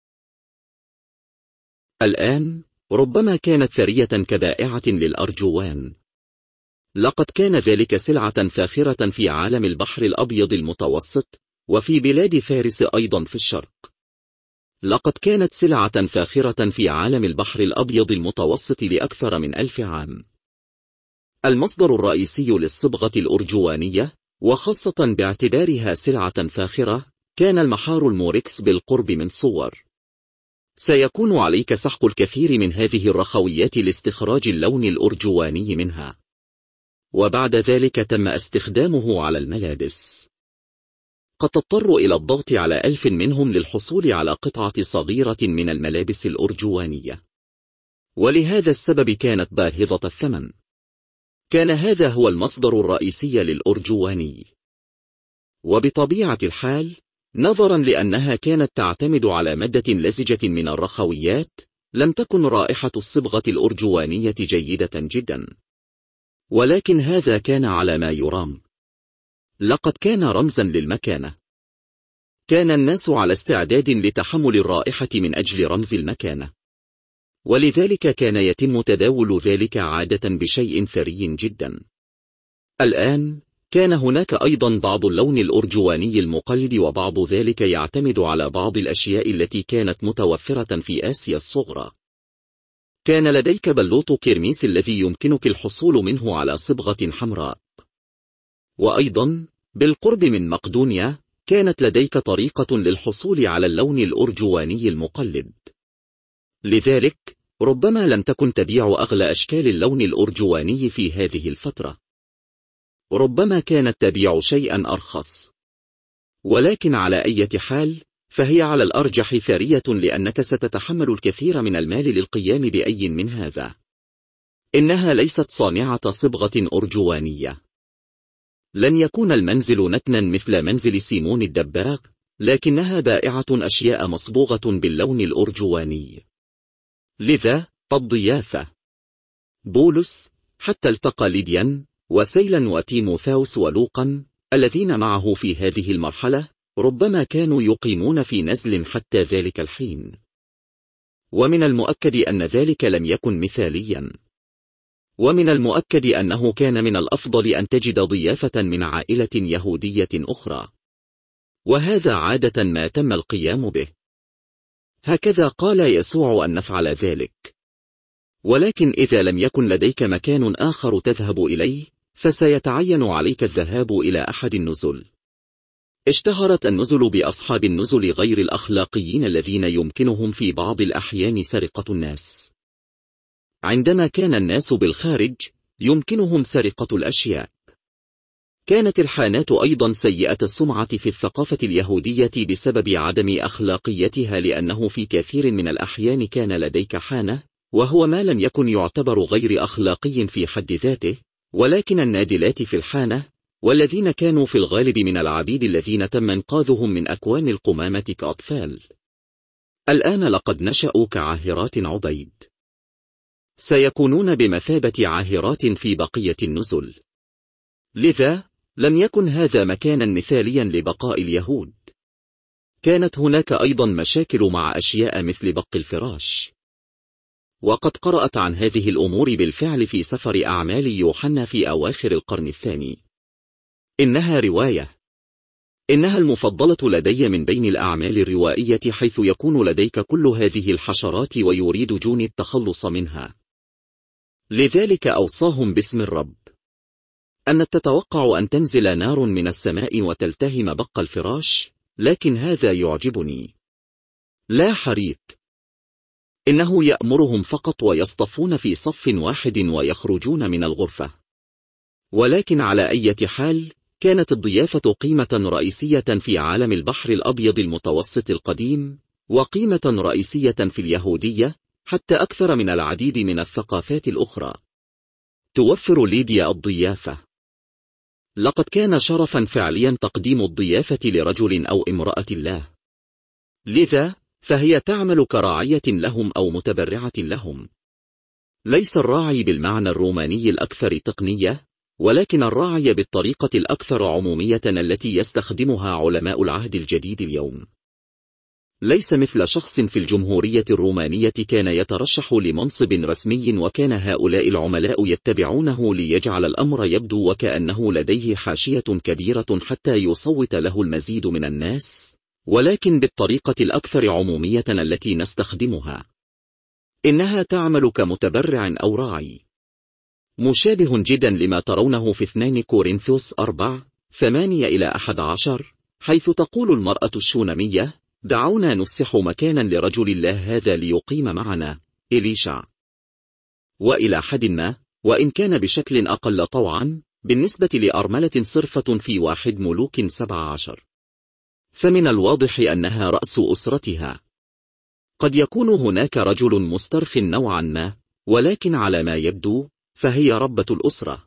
الآن ربما كانت ثرية كبائعة للأرجوان. لقد كان ذلك سلعة فاخرة في عالم البحر الأبيض المتوسط، وفي بلاد فارس أيضا في الشرق. لقد كانت سلعة فاخرة في عالم البحر الأبيض المتوسط لأكثر من 1000 عام. المصدر الرئيسي للصبغة الأرجوانية، وخاصة باعتبارها سلعة فاخرة، كان المحار الموركس بالقرب من صور. سيكون عليك سحق الكثير من هذه الرخويات لاستخراج اللون الأرجواني منها، وبعد ذلك تم استخدامه على الملابس. قد تضطر إلى الضغط على 1000 منهم للحصول على قطعة صغيرة من الملابس الأرجوانية، ولهذا السبب كانت باهظة الثمن. كان هذا هو المصدر الرئيسي للأرجواني. وبطبيعة الحال، نظرا لأنها كانت تعتمد على مادة لزجة من الرخويات، لم تكن رائحة الصبغة الأرجوانية جيدة جدا. ولكن هذا كان على ما يرام. لقد كان رمزا للمكانة. كان الناس على استعداد لتحمل الرائحة من أجل رمز المكانة، ولذلك كان يتم تداول ذلك عادة بشيء ثري جدا. الآن كان هناك أيضا بعض اللون الأرجواني المقلد، وبعض ذلك يعتمد على بعض الأشياء التي كانت متوفرة في آسيا الصغرى. كان لديك بلوط كرميس الذي يمكنك الحصول منه على صبغة حمراء. وأيضا بالقرب من مقدونيا كانت لديك طريقة للحصول على اللون الأرجواني المقلد. لذلك ربما لم تكن تبيع أغلى أشكال اللون الأرجواني في هذه الفترة. ربما كانت تبيع شيئا أرخص. ولكن على أي حال فهي على الأرجح ثرية، لأنك ستتحمل الكثير من المال للقيام بأي من هذا. إنها ليست صانعة صبغة أرجوانية. لن يكون المنزل نتنا مثل منزل سيمون الدباغ، لكنها بائعة أشياء مصبوغة باللون الأرجواني. لذا الضيافة. بولس حتى التقى ليديا وسيلا وتيموثاوس ولوقا الذين معه في هذه المرحلة ربما كانوا يقيمون في نزل حتى ذلك الحين. ومن المؤكد أن ذلك لم يكن مثاليا. ومن المؤكد أنه كان من الأفضل أن تجد ضيافة من عائلة يهودية أخرى. وهذا عادة ما تم القيام به. هكذا قال يسوع أن نفعل ذلك. ولكن إذا لم يكن لديك مكان آخر تذهب إليه فسيتعين عليك الذهاب إلى أحد النزل. اشتهرت النزل بأصحاب النزل غير الأخلاقيين الذين يمكنهم في بعض الأحيان سرقة الناس. عندما كان الناس بالخارج يمكنهم سرقة الأشياء. كانت الحانات أيضا سيئة السمعة في الثقافة اليهودية بسبب عدم أخلاقيتها، لأنه في كثير من الأحيان كان لديك حانة، وهو ما لم يكن يعتبر غير أخلاقي في حد ذاته، ولكن النادلات في الحانة والذين كانوا في الغالب من العبيد الذين تم إنقاذهم من أكوان القمامة كأطفال، الآن لقد نشأوا كعاهرات عبيد. سيكونون بمثابة عاهرات في بقية النزل. لذا لم يكن هذا مكانا مثاليا لبقاء اليهود. كانت هناك أيضا مشاكل مع أشياء مثل بق الفراش. وقد قرأت عن هذه الأمور بالفعل في سفر أعمال يوحنا في أواخر القرن الثاني. إنها رواية. إنها المفضلة لدي من بين الأعمال الروائية، حيث يكون لديك كل هذه الحشرات ويريد جون التخلص منها. لذلك أوصاهم باسم الرب أن تتوقع أن تنزل نار من السماء وتلتهم بق الفراش، لكن هذا يعجبني. لا حريق. إنه يأمرهم فقط ويصطفون في صف واحد ويخرجون من الغرفة. ولكن على أي حال كانت الضيافة قيمة رئيسية في عالم البحر الأبيض المتوسط القديم، وقيمة رئيسية في اليهودية حتى أكثر من العديد من الثقافات الأخرى. توفر ليديا الضيافة. لقد كان شرفا فعليا تقديم الضيافة لرجل أو امرأة له. لذا فهي تعمل كراعية لهم أو متبرعة لهم. ليس الراعي بالمعنى الروماني الأكثر تقنية، ولكن الراعي بالطريقة الأكثر عمومية التي يستخدمها علماء العهد الجديد اليوم. ليس مثل شخص في الجمهورية الرومانية كان يترشح لمنصب رسمي وكان هؤلاء العملاء يتبعونه ليجعل الأمر يبدو وكأنه لديه حاشية كبيرة حتى يصوت له المزيد من الناس، ولكن بالطريقة الأكثر عمومية التي نستخدمها. إنها تعمل كمتبرع أو راعي. مشابه جدا لما ترونه في 2 كورنثوس 4:8-11، حيث تقول المرأة الشونمية: دعونا نفسح مكانا لرجل الله هذا ليقيم معنا إليشع. وإلى حد ما، وإن كان بشكل أقل طوعا بالنسبة لأرملة صرفة في 1 ملوك 17، فمن الواضح أنها رأس أسرتها. قد يكون هناك رجل مسترخٍ نوعا ما، ولكن على ما يبدو فهي ربة الأسرة.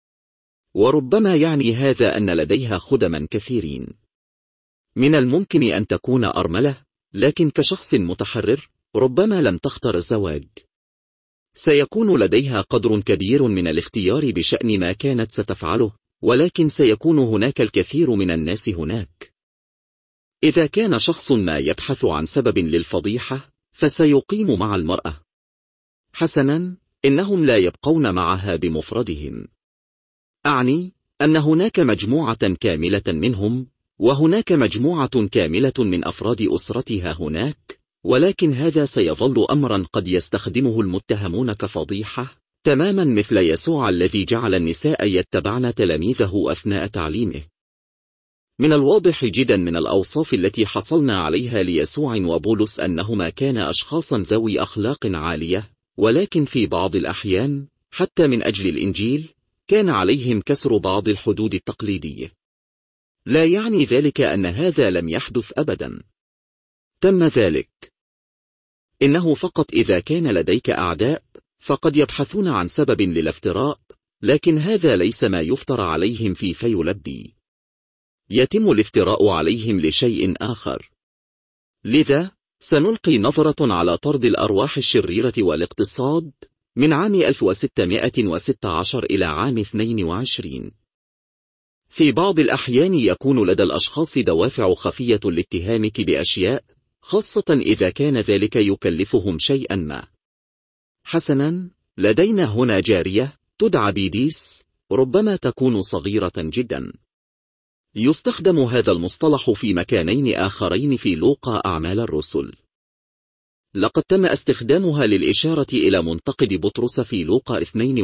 وربما يعني هذا أن لديها خدما كثيرين. من الممكن أن تكون أرملة، لكن كشخص متحرر ربما لم تختر الزواج. سيكون لديها قدر كبير من الاختيار بشأن ما كانت ستفعله، ولكن سيكون هناك الكثير من الناس هناك. إذا كان شخص ما يبحث عن سبب للفضيحة فسيقيم مع المرأة. حسنا، إنهم لا يبقون معها بمفردهم. أعني أن هناك مجموعة كاملة منهم، وهناك مجموعة كاملة من أفراد أسرتها هناك، ولكن هذا سيظل أمرا قد يستخدمه المتهمون كفضيحة تماما مثل يسوع الذي جعل النساء يتبعن تلاميذه أثناء تعليمه. من الواضح جدا من الأوصاف التي حصلنا عليها ليسوع وبولس أنهما كانا أشخاصا ذوي أخلاق عالية، ولكن في بعض الأحيان حتى من أجل الإنجيل كان عليهم كسر بعض الحدود التقليدية. لا يعني ذلك أن هذا لم يحدث أبدا. تم ذلك. إنه فقط إذا كان لديك أعداء فقد يبحثون عن سبب للافتراء، لكن هذا ليس ما يفترى عليهم في فيلبي. يتم الافتراء عليهم لشيء آخر. لذا سنلقي نظرة على طرد الأرواح الشريرة والاقتصاد من عام 1616 إلى عام 22. في بعض الأحيان يكون لدى الأشخاص دوافع خفية لاتهامك بأشياء، خاصة إذا كان ذلك يكلفهم شيئا ما. حسنا، لدينا هنا جارية تدعى بيديس، ربما تكون صغيرة جدا. يستخدم هذا المصطلح في مكانين آخرين في لوقا أعمال الرسل. لقد تم استخدامها للإشارة إلى منتقد بطرس في لوقا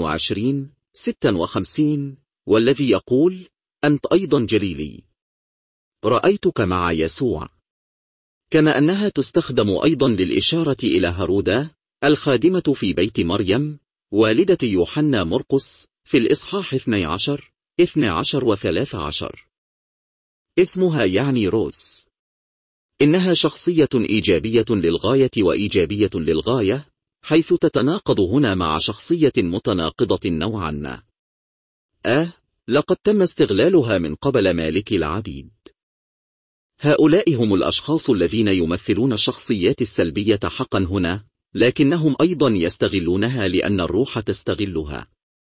22:56، والذي يقول: أنت أيضا جليلي، رأيتك مع يسوع. كما أنها تستخدم أيضا للإشارة إلى هرودا الخادمة في بيت مريم والدة يوحنا مرقس في الإصحاح 12 و13. اسمها يعني روس. إنها شخصية إيجابية للغاية وإيجابية للغاية، حيث تتناقض هنا مع شخصية متناقضة نوعا ما. لقد تم استغلالها من قبل مالك العبيد. هؤلاء هم الأشخاص الذين يمثلون الشخصيات السلبية حقا هنا، لكنهم أيضا يستغلونها لأن الروح تستغلها.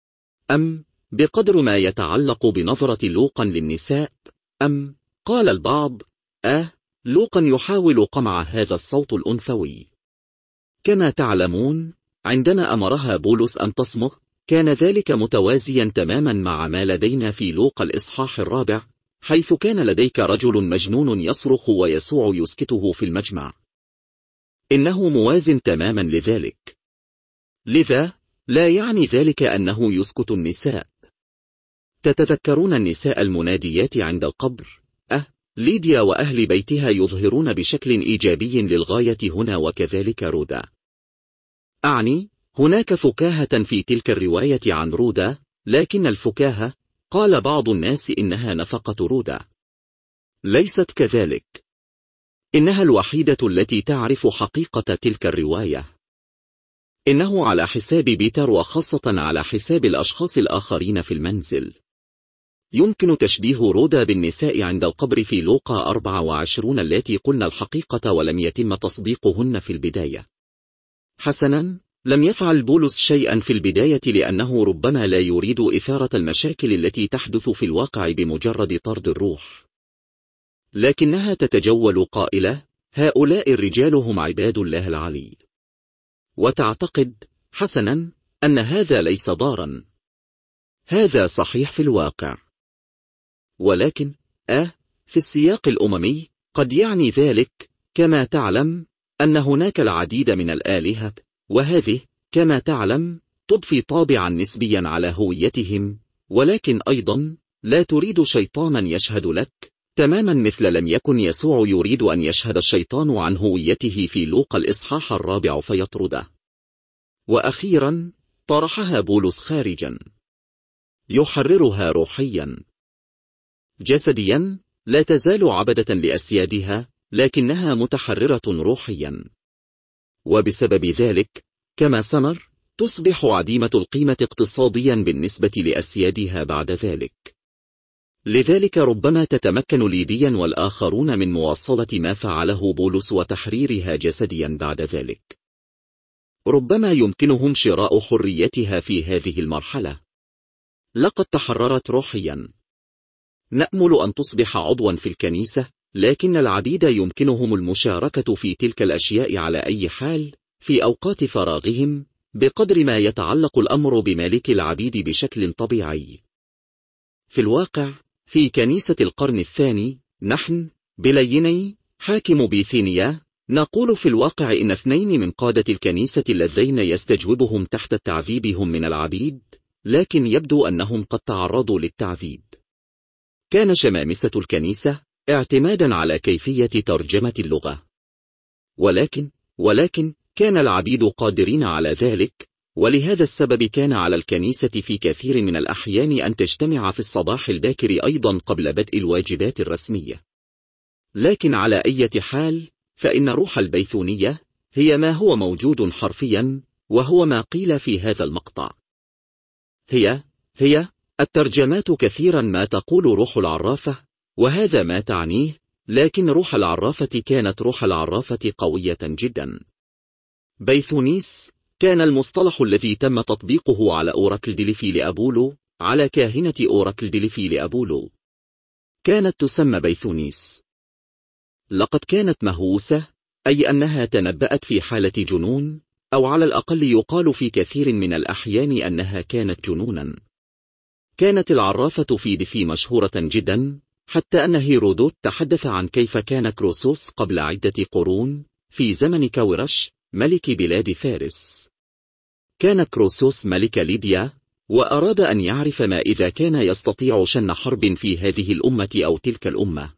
بقدر ما يتعلق بنظرة لوقا للنساء، قال البعض: لوقا يحاول قمع هذا الصوت الأنثوي. كما تعلمون، عندما أمرها بولس أن تصمت، كان ذلك متوازيا تماما مع ما لدينا في لوقا الإصحاح 4، حيث كان لديك رجل مجنون يصرخ ويسوع يسكته في المجمع. إنه موازٍ تماما لذلك. لذا لا يعني ذلك أنه يسكت النساء. تتذكرون النساء المناديات عند القبر؟ ليديا وأهل بيتها يظهرون بشكل إيجابي للغاية هنا، وكذلك رودا. هناك فكاهة في تلك الرواية عن رودا، لكن الفكاهة، قال بعض الناس إنها نفقة رودا. ليست كذلك. إنها الوحيدة التي تعرف حقيقة تلك الرواية. إنه على حساب بيتر، وخاصة على حساب الأشخاص الآخرين في المنزل. يمكن تشبيه رودا بالنساء عند القبر في لوقا 24 التي قلنا الحقيقة ولم يتم تصديقهن في البداية. حسنا، لم يفعل بولس شيئا في البداية لأنه ربما لا يريد إثارة المشاكل التي تحدث في الواقع بمجرد طرد الروح، لكنها تتجول قائلة: هؤلاء الرجال هم عباد الله العلي. وتعتقد حسنا أن هذا ليس ضارا. هذا صحيح في الواقع، ولكن في السياق الأممي قد يعني ذلك، كما تعلم، أن هناك العديد من الآلهة، وهذه كما تعلم تضفي طابعا نسبيا على هويتهم، ولكن أيضا لا تريد شيطانا يشهد لك، تماما مثل لم يكن يسوع يريد أن يشهد الشيطان عن هويته في لوقا الإصحاح 4 فيطرده. وأخيرا طرحها بولس خارجا. يحررها روحيا. جسديا لا تزال عبدة لأسيادها، لكنها متحررة روحيا. وبسبب ذلك، كما سنر، تصبح عديمة القيمة اقتصاديا بالنسبة لأسيادها بعد ذلك. لذلك ربما تتمكن ليديا والآخرون من مواصلة ما فعله بولس وتحريرها جسديا بعد ذلك. ربما يمكنهم شراء حريتها في هذه المرحلة. لقد تحررت روحيا. نأمل أن تصبح عضوا في الكنيسة، لكن العديد يمكنهم المشاركة في تلك الأشياء على أي حال في أوقات فراغهم، بقدر ما يتعلق الأمر بمالك العبيد بشكل طبيعي. في الواقع، في كنيسة القرن الثاني، نحن بليني حاكم بيثينيا نقول في الواقع إن 2 من قادة الكنيسة اللذين يستجوبهم تحت التعذيب هم من العبيد، لكن يبدو أنهم قد تعرضوا للتعذيب. كان شمامسة الكنيسة اعتمادا على كيفية ترجمة اللغة، ولكن كان العبيد قادرين على ذلك، ولهذا السبب كان على الكنيسة في كثير من الأحيان أن تجتمع في الصباح الباكر أيضا قبل بدء الواجبات الرسمية. لكن على أي حال، فإن روح البيثونية هي ما هو موجود حرفيا، وهو ما قيل في هذا المقطع. هي الترجمات كثيرا ما تقول روح العرافة، وهذا ما تعنيه، لكن روح العرافة كانت روح العرافة قوية جدا. بيثونيس كان المصطلح الذي تم تطبيقه على أوراكل ديلفي لأبولو، على كاهنة أوراكل ديلفي لأبولو. كانت تسمى بيثونيس. لقد كانت مهووسة، أي أنها تنبأت في حالة جنون، أو على الأقل يقال في كثير من الأحيان أنها كانت جنونا. كانت العرافة في ديلفي مشهورة جدا، حتى أن هيرودوت تحدث عن كيف كان كروسوس قبل عدة قرون في زمن كاورش ملك بلاد فارس. كان كروسوس ملك ليديا، وأراد أن يعرف ما إذا كان يستطيع شن حرب في هذه الأمة أو تلك الأمة،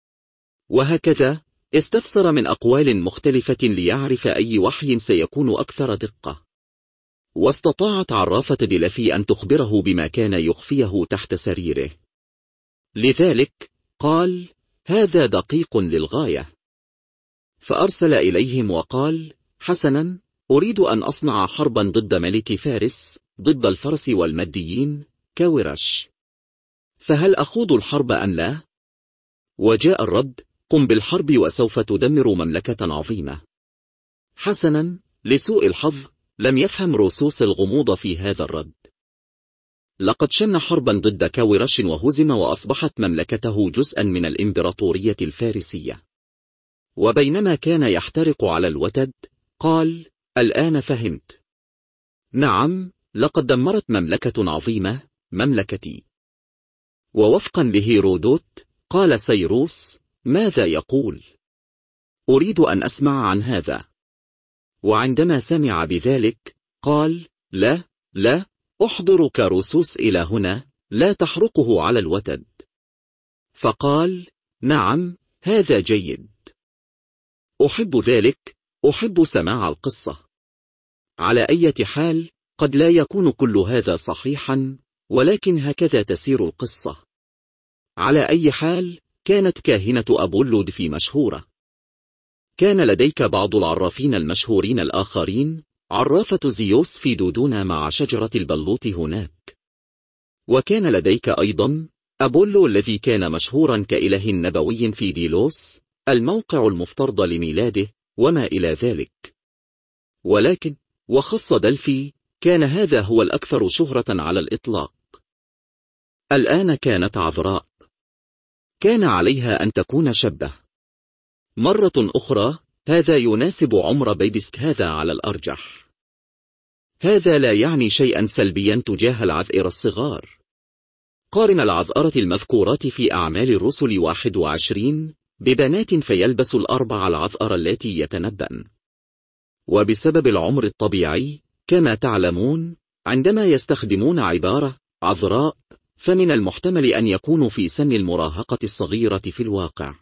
وهكذا استفسر من أقوال مختلفة ليعرف أي وحي سيكون أكثر دقة. واستطاعت عرافة ديلفي أن تخبره بما كان يخفيه تحت سريره. لذلك قال: هذا دقيق للغاية. فأرسل إليهم وقال: حسنا، أريد أن أصنع حربا ضد ملك فارس، ضد الفرس والمديين كاورش، فهل أخوض الحرب أم لا؟ وجاء الرد: قم بالحرب وسوف تدمر مملكة عظيمة. حسنا، لسوء الحظ لم يفهم روسوس الغموض في هذا الرد. لقد شن حربا ضد كاورش وهزم، وأصبحت مملكته جزءا من الإمبراطورية الفارسية. وبينما كان يحترق على الوتد، قال: الآن فهمت. نعم، لقد دمرت مملكة عظيمة، مملكتي. ووفقا لهيرودوت، قال سيروس: ماذا يقول؟ أريد أن أسمع عن هذا. وعندما سمع بذلك قال: لا، أحضر كاروسوس إلى هنا، لا تحرقه على الوتد. فقال: نعم، هذا جيد. أحب ذلك، أحب سماع القصة. على أي حال، قد لا يكون كل هذا صحيحا، ولكن هكذا تسير القصة. على أي حال، كانت كاهنة أبولو ديلفي مشهورة. كان لديك بعض العرافين المشهورين الآخرين، عرافة زيوس في دودونا مع شجرة البلوط هناك. وكان لديك أيضا أبولو الذي كان مشهورا كإله نبوي في ديلوس، الموقع المفترض لميلاده، وما إلى ذلك. ولكن وخص دلفي، كان هذا هو الأكثر شهرة على الإطلاق. الآن كانت عذراء. كان عليها أن تكون شابة. مرة أخرى، هذا يناسب عمر بيدسك هذا على الأرجح. هذا لا يعني شيئا سلبيا تجاه العذئر الصغار. قارن العذئرة المذكورات في أعمال الرسل 21 ببنات فيلبس الأربع العذئر التي يتنبأن. وبسبب العمر الطبيعي، كما تعلمون، عندما يستخدمون عبارة عذراء، فمن المحتمل أن يكونوا في سن المراهقة الصغيرة في الواقع.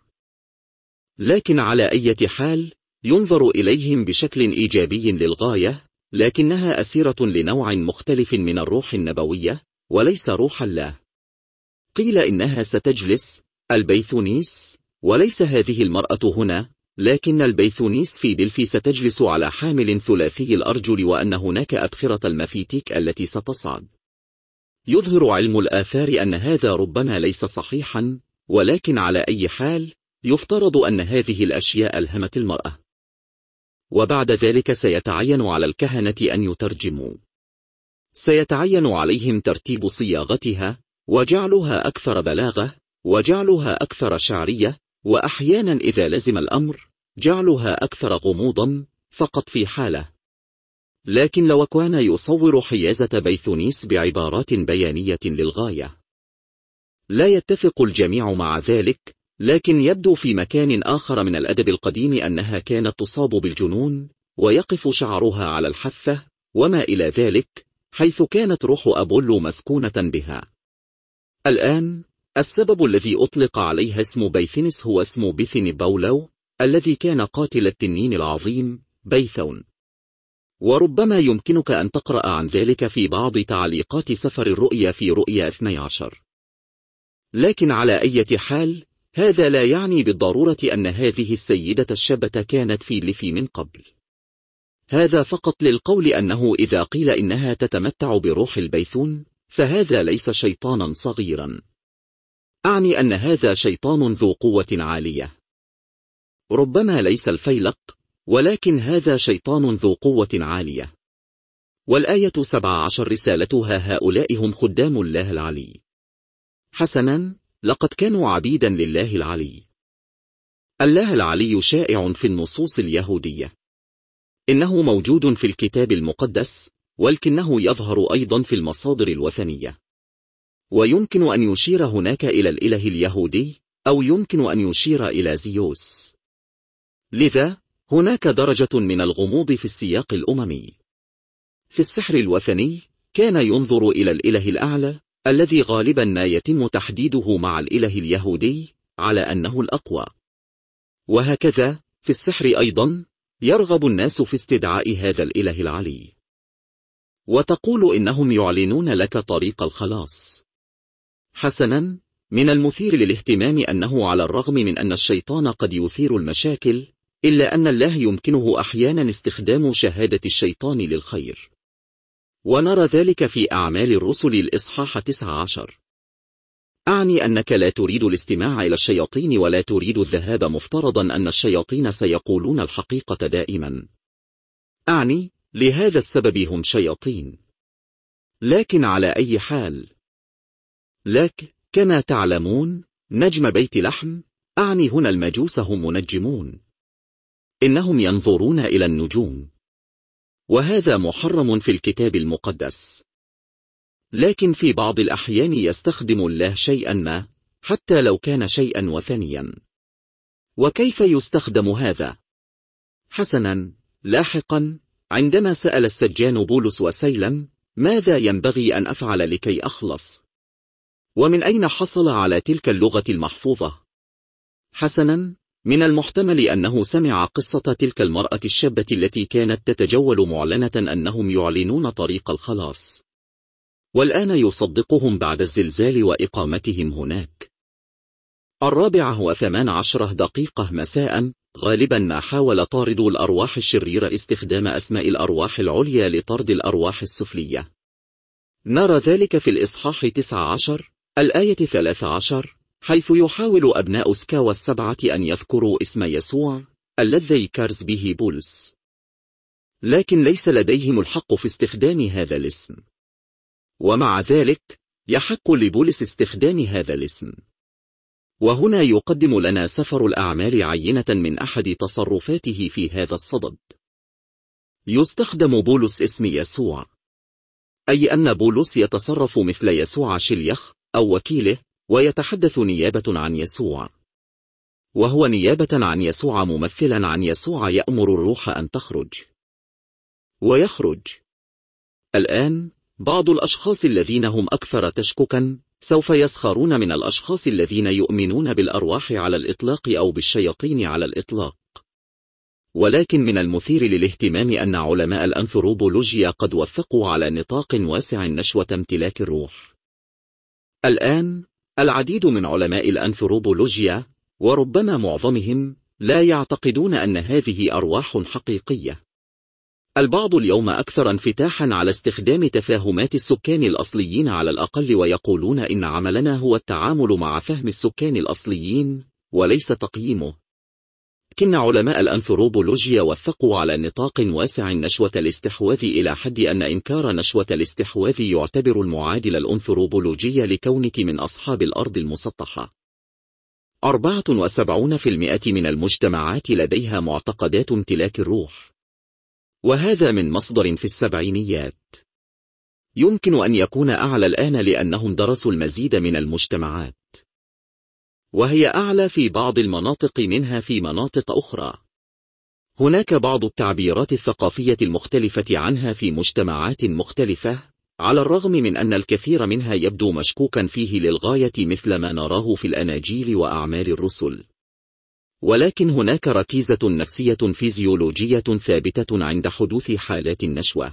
لكن على أي حال، ينظر إليهم بشكل إيجابي للغاية، لكنها أسيرة لنوع مختلف من الروح النبوية، وليس روح الله. قيل إنها ستجلس البيثونيس، وليس هذه المرأة هنا، لكن البيثونيس في ديلفي ستجلس على حامل ثلاثي الأرجل، وأن هناك أبخرة المفيتيك التي ستصعد. يظهر علم الآثار أن هذا ربما ليس صحيحا، ولكن على أي حال، يفترض أن هذه الأشياء ألهمت المرأة. وبعد ذلك سيتعين على الكهنة أن يترجموا. سيتعين عليهم ترتيب صياغتها، وجعلها أكثر بلاغة، وجعلها أكثر شعرية، وأحيانا إذا لزم الأمر، جعلها أكثر غموضا، فقط في حالة. لكن لو كان يصور حيازة بيثونيس بعبارات بيانية للغاية. لا يتفق الجميع مع ذلك، لكن يبدو في مكان آخر من الأدب القديم أنها كانت تصاب بالجنون ويقف شعرها على الحثة وما إلى ذلك، حيث كانت روح أبولو مسكونة بها. الآن السبب الذي أطلق عليها اسم بيثنس هو اسم بيثن باولو الذي كان قاتل التنين العظيم بيثون، وربما يمكنك أن تقرأ عن ذلك في بعض تعليقات سفر الرؤيا في رؤيا 12. لكن على أي حال هذا لا يعني بالضرورة أن هذه السيدة الشابة كانت في ليفي من قبل. هذا فقط للقول أنه إذا قيل إنها تتمتع بروح البيثون فهذا ليس شيطانا صغيرا، أعني أن هذا شيطان ذو قوة عالية، ربما ليس الفيلق، ولكن هذا شيطان ذو قوة عالية. والآية 17 رسالتها هؤلاء هم خدام الله العلي. حسنا، لقد كانوا عبيدا لله العلي. الله العلي شائع في النصوص اليهودية، إنه موجود في الكتاب المقدس، ولكنه يظهر أيضا في المصادر الوثنية، ويمكن أن يشير هناك إلى الإله اليهودي أو يمكن أن يشير إلى زيوس. لذا هناك درجة من الغموض في السياق الأممي. في السحر الوثني كان ينظر إلى الإله الأعلى الذي غالبا ما يتم تحديده مع الإله اليهودي على أنه الأقوى، وهكذا في السحر أيضا يرغب الناس في استدعاء هذا الإله العلي، وتقول إنهم يعلنون لك طريق الخلاص. حسنا، من المثير للاهتمام أنه على الرغم من أن الشيطان قد يثير المشاكل، إلا أن الله يمكنه أحيانا استخدام شهادة الشيطان للخير، ونرى ذلك في أعمال الرسل الإصحاح 19. أعني أنك لا تريد الاستماع إلى الشياطين ولا تريد الذهاب، مفترضا أن الشياطين سيقولون الحقيقة دائما. أعني لهذا السبب هم شياطين. لكن على أي حال، لك كما تعلمون نجم بيت لحم، أعني هنا المجوس هم منجمون، إنهم ينظرون إلى النجوم، وهذا محرم في الكتاب المقدس. لكن في بعض الأحيان يستخدم الله شيئا ما، حتى لو كان شيئا وثنيا. وكيف يستخدم هذا؟ حسنا، لاحقا عندما سأل السجان بولس وسيلم ماذا ينبغي أن أفعل لكي أخلص، ومن أين حصل على تلك اللغة المحفوظة؟ حسنا، من المحتمل أنه سمع قصة تلك المرأة الشابة التي كانت تتجول معلنة أنهم يعلنون طريق الخلاص، والآن يصدقهم بعد الزلزال وإقامتهم هناك. 4:18 مساء، غالبا ما حاول طاردو الأرواح الشريرة استخدام أسماء الأرواح العليا لطرد الأرواح السفلية. نرى ذلك في الإصحاح 19 الآية 13، حيث يحاول أبناء سكاوى 7 أن يذكروا اسم يسوع الذي يكرز به بولس، لكن ليس لديهم الحق في استخدام هذا الاسم، ومع ذلك يحق لبولس استخدام هذا الاسم. وهنا يقدم لنا سفر الأعمال عينة من أحد تصرفاته في هذا الصدد. يستخدم بولس اسم يسوع، أي أن بولس يتصرف مثل يسوع شليخ أو وكيله، ويتحدث نيابة عن يسوع، وهو نيابة عن يسوع ممثلا عن يسوع يأمر الروح أن تخرج ويخرج. الآن بعض الأشخاص الذين هم أكثر تشككا سوف يسخرون من الأشخاص الذين يؤمنون بالأرواح على الإطلاق أو بالشياطين على الإطلاق، ولكن من المثير للاهتمام أن علماء الأنثروبولوجيا قد وثقوا على نطاق واسع نشوة امتلاك الروح. الآن العديد من علماء الأنثروبولوجيا، وربما معظمهم، لا يعتقدون أن هذه أرواح حقيقية. البعض اليوم أكثر انفتاحا على استخدام تفاهمات السكان الأصليين على الأقل، ويقولون إن عملنا هو التعامل مع فهم السكان الأصليين وليس تقييمه. لكن علماء الأنثروبولوجيا وثقوا على نطاق واسع نشوة الاستحواذ إلى حد أن إنكار نشوة الاستحواذ يعتبر المعادل الأنثروبولوجي لكونك من أصحاب الأرض المسطحة. 74% من المجتمعات لديها معتقدات امتلاك الروح، وهذا من مصدر في السبعينيات. يمكن أن يكون أعلى الآن لأنهم درسوا المزيد من المجتمعات. وهي أعلى في بعض المناطق منها في مناطق أخرى. هناك بعض التعبيرات الثقافية المختلفة عنها في مجتمعات مختلفة، على الرغم من أن الكثير منها يبدو مشكوكا فيه للغاية مثل ما نراه في الأناجيل وأعمال الرسل. ولكن هناك ركيزة نفسية فيزيولوجية ثابتة عند حدوث حالات النشوة.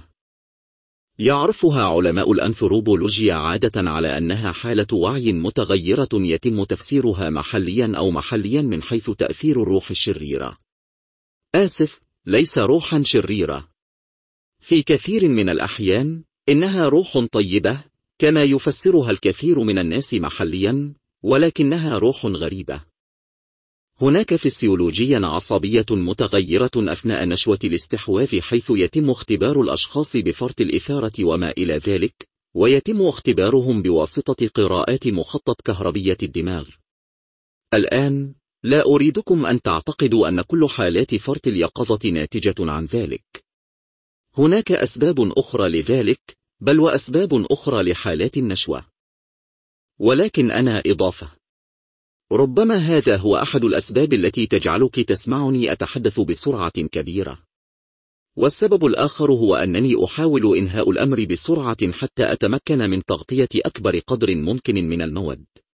يعرفها علماء الأنثروبولوجيا عادة على أنها حالة وعي متغيرة يتم تفسيرها محليا من حيث تأثير الروح الشريرة. ليس روحا شريرة. في كثير من الأحيان إنها روح طيبة كما يفسرها الكثير من الناس محليا، ولكنها روح غريبة. هناك فسيولوجيا عصبية متغيرة أثناء نشوة الاستحواذ، حيث يتم اختبار الأشخاص بفرط الإثارة وما إلى ذلك، ويتم اختبارهم بواسطة قراءات مخطط كهربية الدماغ. الآن لا أريدكم أن تعتقدوا أن كل حالات فرط اليقظة ناتجة عن ذلك. هناك أسباب أخرى لذلك، بل وأسباب أخرى لحالات النشوة. ولكن أنا إضافة. ربما هذا هو أحد الأسباب التي تجعلك تسمعني أتحدث بسرعة كبيرة. والسبب الآخر هو أنني أحاول إنهاء الأمر بسرعة حتى أتمكن من تغطية أكبر قدر ممكن من المواد.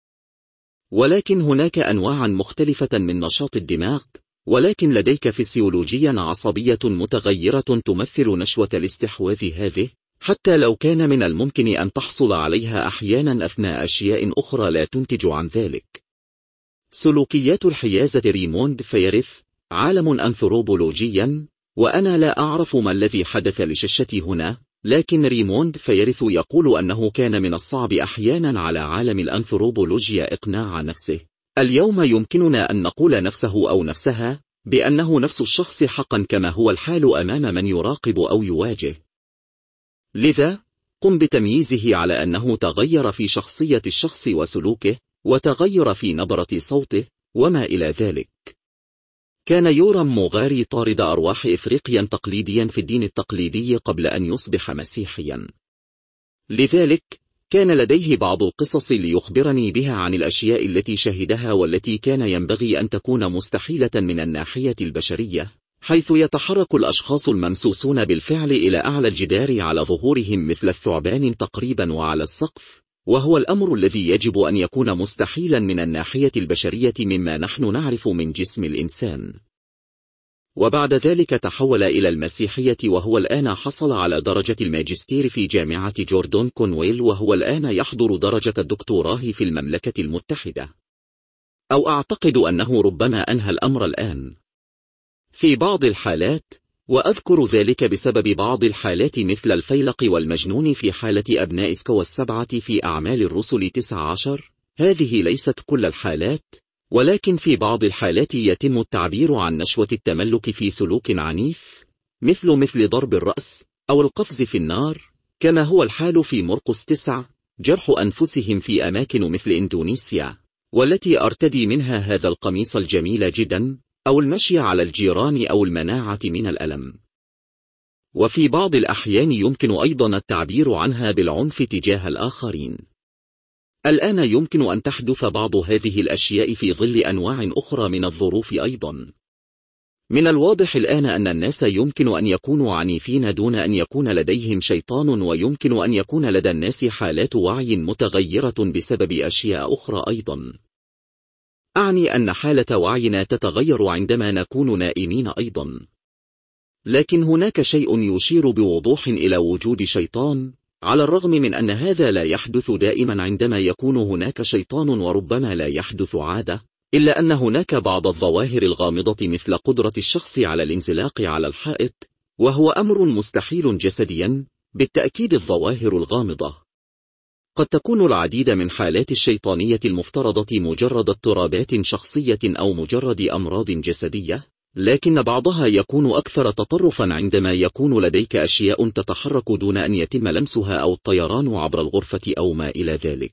ولكن هناك أنواع مختلفة من نشاط الدماغ، ولكن لديك فسيولوجيا عصبية متغيرة تمثل نشوة الاستحواذ هذه، حتى لو كان من الممكن أن تحصل عليها أحيانا أثناء أشياء أخرى لا تنتج عن ذلك. سلوكيات الحيازة. ريموند فيرث، عالم أنثروبولوجيا، وأنا لا أعرف ما الذي حدث لشاشتي هنا، لكن ريموند فيرث يقول أنه كان من الصعب أحيانا على عالم الأنثروبولوجيا إقناع نفسه. اليوم يمكننا أن نقول نفسه أو نفسها بأنه نفس الشخص حقا كما هو الحال أمام من يراقب أو يواجه. لذا قم بتمييزه على أنه تغير في شخصية الشخص وسلوكه، وتغير في نبرة صوته وما إلى ذلك. كان يورام موغاري طارد أرواح إفريقيا تقليديا في الدين التقليدي قبل أن يصبح مسيحيا. لذلك كان لديه بعض القصص ليخبرني بها عن الأشياء التي شهدها والتي كان ينبغي أن تكون مستحيلة من الناحية البشرية، حيث يتحرك الأشخاص الممسوسون بالفعل إلى أعلى الجدار على ظهورهم مثل الثعبان تقريبا وعلى السقف، وهو الأمر الذي يجب أن يكون مستحيلا من الناحية البشرية مما نحن نعرف من جسم الإنسان. وبعد ذلك تحول إلى المسيحية، وهو الآن حصل على درجة الماجستير في جامعة جوردون كونويل، وهو الآن يحضر درجة الدكتوراه في المملكة المتحدة. أو أعتقد أنه ربما أنهى الأمر الآن. في بعض الحالات، وأذكر ذلك بسبب بعض الحالات مثل الفيلق والمجنون في حالة أبناء سكوى السبعة في أعمال الرسل 19، هذه ليست كل الحالات، ولكن في بعض الحالات يتم التعبير عن نشوة التملك في سلوك عنيف، مثل ضرب الرأس أو القفز في النار، كما هو الحال في مرقس 9، جرح أنفسهم في أماكن مثل إندونيسيا، والتي أرتدي منها هذا القميص الجميل جدا، أو المشي على الجيران، أو المناعة من الألم. وفي بعض الأحيان يمكن أيضا التعبير عنها بالعنف تجاه الآخرين. الآن يمكن أن تحدث بعض هذه الأشياء في ظل أنواع أخرى من الظروف أيضا. من الواضح الآن أن الناس يمكن أن يكونوا عنيفين دون أن يكون لديهم شيطان، ويمكن أن يكون لدى الناس حالات وعي متغيرة بسبب أشياء أخرى أيضا. أعني أن حالة وعينا تتغير عندما نكون نائمين أيضا. لكن هناك شيء يشير بوضوح إلى وجود شيطان، على الرغم من أن هذا لا يحدث دائما عندما يكون هناك شيطان، وربما لا يحدث عادة، إلا أن هناك بعض الظواهر الغامضة مثل قدرة الشخص على الانزلاق على الحائط، وهو أمر مستحيل جسديا، بالتأكيد. الظواهر الغامضة قد تكون العديد من حالات الشيطانية المفترضة مجرد اضطرابات شخصية أو مجرد أمراض جسدية، لكن بعضها يكون أكثر تطرفا عندما يكون لديك أشياء تتحرك دون أن يتم لمسها، أو الطيران عبر الغرفة أو ما إلى ذلك.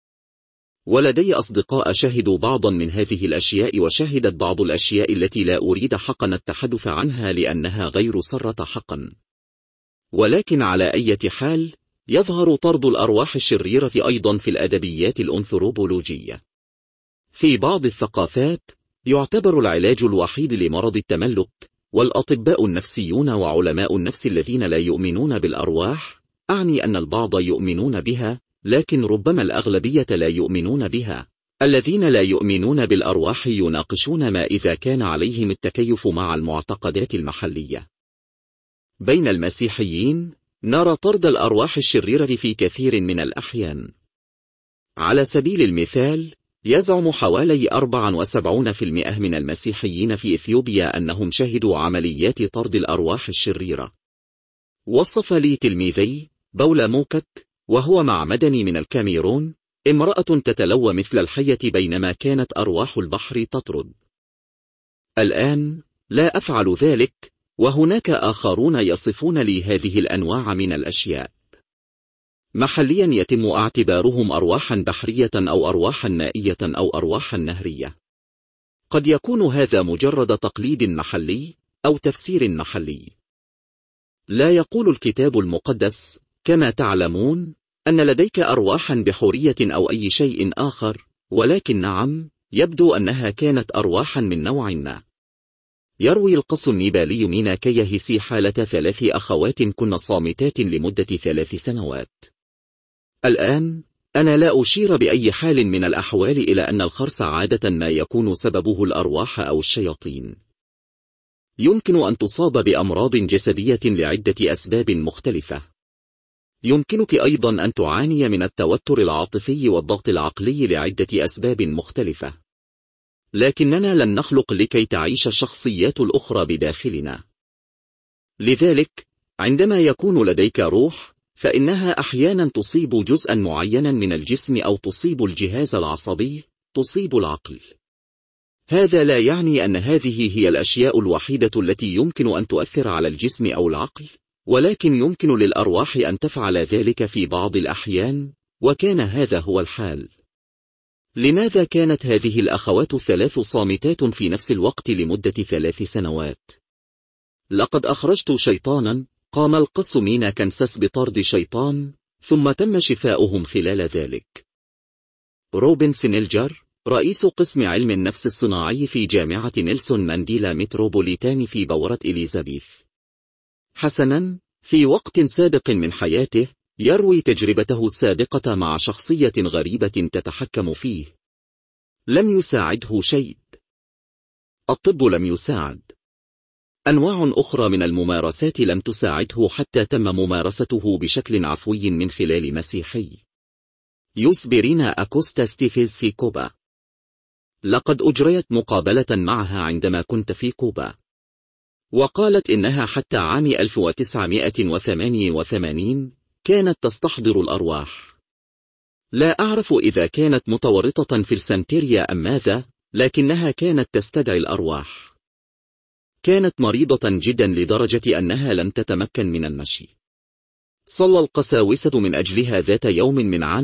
ولدي أصدقاء شهدوا بعضا من هذه الأشياء، وشهدت بعض الأشياء التي لا أريد حقا التحدث عنها لأنها غير سرة حقا. ولكن على أي حال، يظهر طرد الأرواح الشريرة أيضا في الأدبيات الأنثروبولوجية. في بعض الثقافات يعتبر العلاج الوحيد لمرض التملك والأطباء النفسيون وعلماء النفس الذين لا يؤمنون بالأرواح، أعني أن البعض يؤمنون بها لكن ربما الأغلبية لا يؤمنون بها. الذين لا يؤمنون بالأرواح يناقشون ما إذا كان عليهم التكيف مع المعتقدات المحلية. بين المسيحيين نرى طرد الأرواح الشريرة في كثير من الأحيان. على سبيل المثال، يزعم حوالي 74% من المسيحيين في إثيوبيا أنهم شهدوا عمليات طرد الأرواح الشريرة. وصف لي تلميذي بولا موكك وهو معمدني من الكاميرون امرأة تتلوى مثل الحية بينما كانت أرواح البحر تطرد. الآن لا أفعل ذلك، وهناك آخرون يصفون لي هذه الأنواع من الأشياء. محليا يتم اعتبارهم أرواحا بحرية أو أرواحا مائية أو أرواحا نهرية. قد يكون هذا مجرد تقليد محلي أو تفسير محلي. لا يقول الكتاب المقدس كما تعلمون أن لديك أرواحا بحورية أو أي شيء آخر، ولكن نعم، يبدو أنها كانت أرواحا من نوع ما. يروي القس النيبالي مينا كيهسي حالة 3 أخوات كن صامتات لمدة 3 سنوات. الآن أنا لا أشير بأي حال من الأحوال إلى أن الخرس عادة ما يكون سببه الأرواح أو الشياطين. يمكن أن تصاب بأمراض جسدية لعدة أسباب مختلفة. يمكنك أيضا أن تعاني من التوتر العاطفي والضغط العقلي لعدة أسباب مختلفة. لكننا لن نخلق لكي تعيش الشخصيات الأخرى بداخلنا. لذلك عندما يكون لديك روح فإنها أحيانا تصيب جزءا معينا من الجسم أو تصيب الجهاز العصبي، تصيب العقل. هذا لا يعني أن هذه هي الأشياء الوحيدة التي يمكن أن تؤثر على الجسم أو العقل، ولكن يمكن للأرواح أن تفعل ذلك في بعض الأحيان، وكان هذا هو الحال. لماذا كانت هذه الأخوات ال3 صامتات في نفس الوقت لمدة 3 سنوات؟ لقد أخرجت شيطانا. قام القس مينا كنسس بطرد شيطان، ثم تم شفاؤهم خلال ذلك. روبن سينيلجر، رئيس قسم علم النفس الصناعي في جامعة نيلسون مانديلا متروبوليتان في بورة إليزابيث. حسنا، في وقت سابق من حياته يروي تجربته السابقة مع شخصية غريبة تتحكم فيه. لم يساعده شيء. الطب لم يساعد. أنواع أخرى من الممارسات لم تساعده حتى تم ممارسته بشكل عفوي من خلال مسيحي. يوسبرينا أكوستا ستيفيز في كوبا. لقد أجريت مقابلة معها عندما كنت في كوبا، وقالت إنها حتى عام 1988 كانت تستحضر الأرواح. لا أعرف إذا كانت متورطة في السنتيريا أم ماذا، لكنها كانت تستدعي الأرواح. كانت مريضة جدا لدرجة أنها لم تتمكن من المشي. صلى القساوسة من أجلها ذات يوم من عام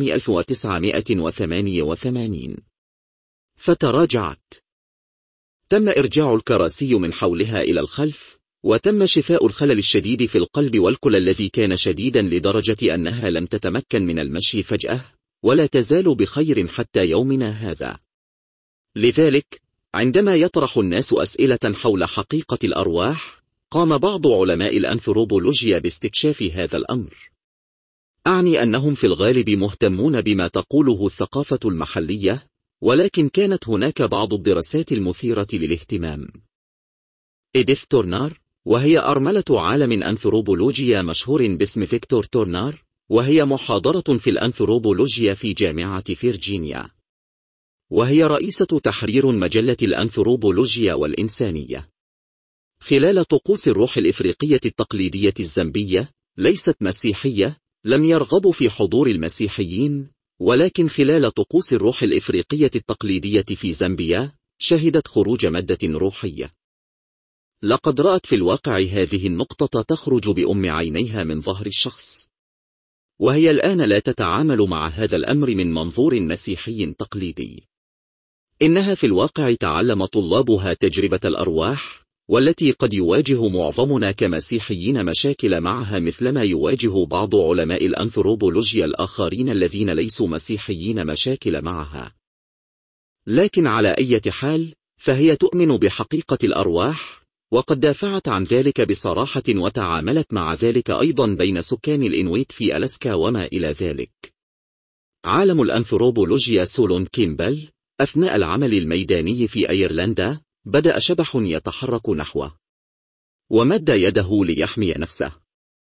1988. فتراجعت. تم إرجاع الكراسي من حولها إلى الخلف، وتم شفاء الخلل الشديد في القلب والكلى الذي كان شديدا لدرجة أنها لم تتمكن من المشي فجأة، ولا تزال بخير حتى يومنا هذا. لذلك عندما يطرح الناس أسئلة حول حقيقة الأرواح، قام بعض علماء الأنثروبولوجيا باستكشاف هذا الأمر. أعني أنهم في الغالب مهتمون بما تقوله الثقافة المحلية، ولكن كانت هناك بعض الدراسات المثيرة للاهتمام. إديث تورنار، وهي أرملة عالم أنثروبولوجيا مشهور باسم فيكتور تورنار، وهي محاضرة في الأنثروبولوجيا في جامعة فيرجينيا، وهي رئيسة تحرير مجلة الأنثروبولوجيا والإنسانية. خلال طقوس الروح الإفريقية التقليدية الزامبية، ليست مسيحية، لم يرغبوا في حضور المسيحيين، ولكن خلال طقوس الروح الإفريقية التقليدية في زامبيا، شهدت خروج مادة روحية. لقد رأت في الواقع هذه النقطة تخرج بأم عينيها من ظهر الشخص، وهي الآن لا تتعامل مع هذا الأمر من منظور مسيحي تقليدي. إنها في الواقع تعلم طلابها تجربة الأرواح، والتي قد يواجه معظمنا كمسيحيين مشاكل معها مثلما يواجه بعض علماء الأنثروبولوجيا الآخرين الذين ليسوا مسيحيين مشاكل معها. لكن على أي حال فهي تؤمن بحقيقة الأرواح، وقد دافعت عن ذلك بصراحة وتعاملت مع ذلك أيضا بين سكان الإنويت في ألاسكا وما إلى ذلك. عالم الأنثروبولوجيا سولون كيمبل: أثناء العمل الميداني في أيرلندا بدأ شبح يتحرك نحوه، ومد يده ليحمي نفسه.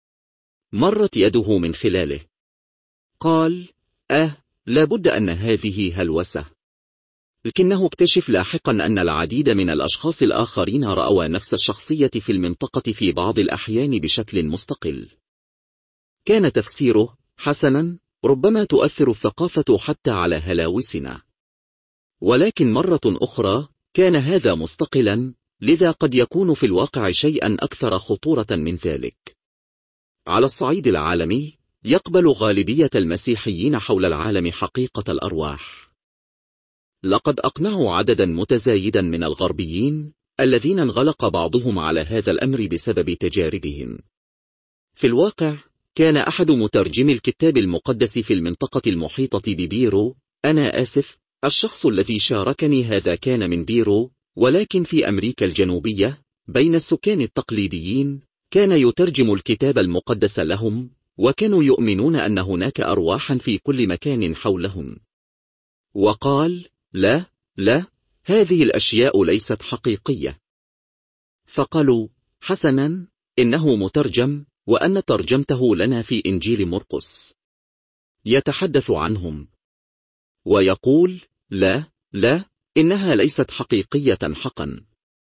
مرت يده من خلاله. قال: لابد أن هذه هلوسة. لكنه اكتشف لاحقا أن العديد من الأشخاص الآخرين رأوا نفس الشخصية في المنطقة في بعض الأحيان بشكل مستقل. كان تفسيره: حسنا، ربما تؤثر الثقافة حتى على هلاوسنا. ولكن مرة أخرى كان هذا مستقلا، لذا قد يكون في الواقع شيئا أكثر خطورة من ذلك. على الصعيد العالمي، يقبل غالبية المسيحيين حول العالم حقيقة الأرواح. لقد أقنعوا عددا متزايدا من الغربيين الذين انغلق بعضهم على هذا الأمر بسبب تجاربهم. في الواقع، كان أحد مترجمي الكتاب المقدس في المنطقة المحيطة ببيرو، الشخص الذي شاركني هذا كان من بيرو، ولكن في أمريكا الجنوبية بين السكان التقليديين، كان يترجم الكتاب المقدس لهم، وكانوا يؤمنون أن هناك أرواحا في كل مكان حولهم. وقال: لا، هذه الأشياء ليست حقيقية. فقالوا: حسنا، إنه مترجم، وأن ترجمته لنا في إنجيل مرقس. يتحدث عنهم ويقول: لا، إنها ليست حقيقية حقا.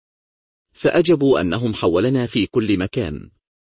فأجبوا أنهم حولنا في كل مكان،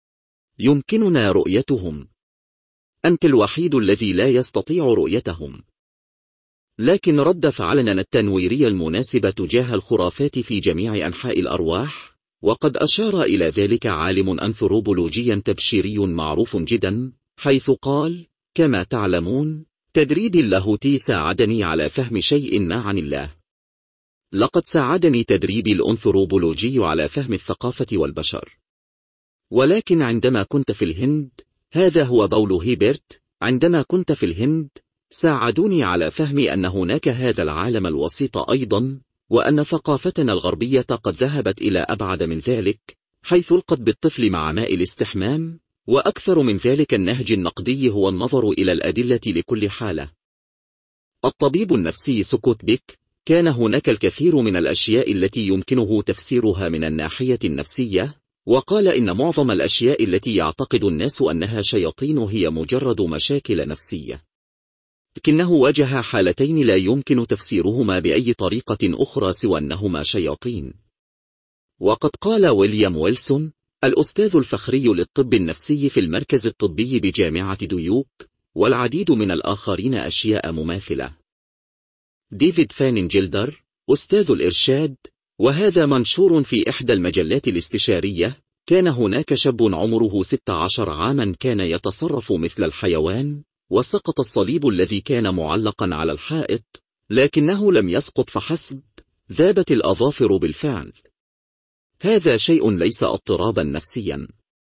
يمكننا رؤيتهم. أنت الوحيد الذي لا يستطيع رؤيتهم. لكن رد فعلنا التنويري المناسب تجاه الخرافات في جميع أنحاء الأرواح، وقد أشار إلى ذلك عالم أنثروبولوجي تبشيري معروف جدا، حيث قال: كما تعلمون، تدريبي اللاهوتي ساعدني على فهم شيء ما عن الله. لقد ساعدني تدريبي الأنثروبولوجي على فهم الثقافة والبشر. ولكن عندما كنت في الهند، هذا هو بول هيبرت، عندما كنت في الهند ساعدوني على فهم أن هناك هذا العالم الوسيط أيضا، وأن ثقافتنا الغربية قد ذهبت إلى أبعد من ذلك، حيث القت بالطفل مع ماء الاستحمام، وأكثر من ذلك النهج النقدي هو النظر إلى الأدلة لكل حالة. الطبيب النفسي سكوت بيك: كان هناك الكثير من الأشياء التي يمكنه تفسيرها من الناحية النفسية، وقال إن معظم الأشياء التي يعتقد الناس أنها شياطين هي مجرد مشاكل نفسية. لكنه واجه حالتين لا يمكن تفسيرهما بأي طريقة أخرى سوى أنهما شياطين. وقد قال ويليام ويلسون، الأستاذ الفخري للطب النفسي في المركز الطبي بجامعة ديوك، والعديد من الآخرين أشياء مماثلة. ديفيد فانينجلدر، أستاذ الإرشاد، وهذا منشور في إحدى المجلات الاستشارية، كان هناك شاب عمره 16 عاما كان يتصرف مثل الحيوان، وسقط الصليب الذي كان معلقا على الحائط، لكنه لم يسقط فحسب، ذابت الأظافر بالفعل. هذا شيء ليس اضطرابا نفسيا.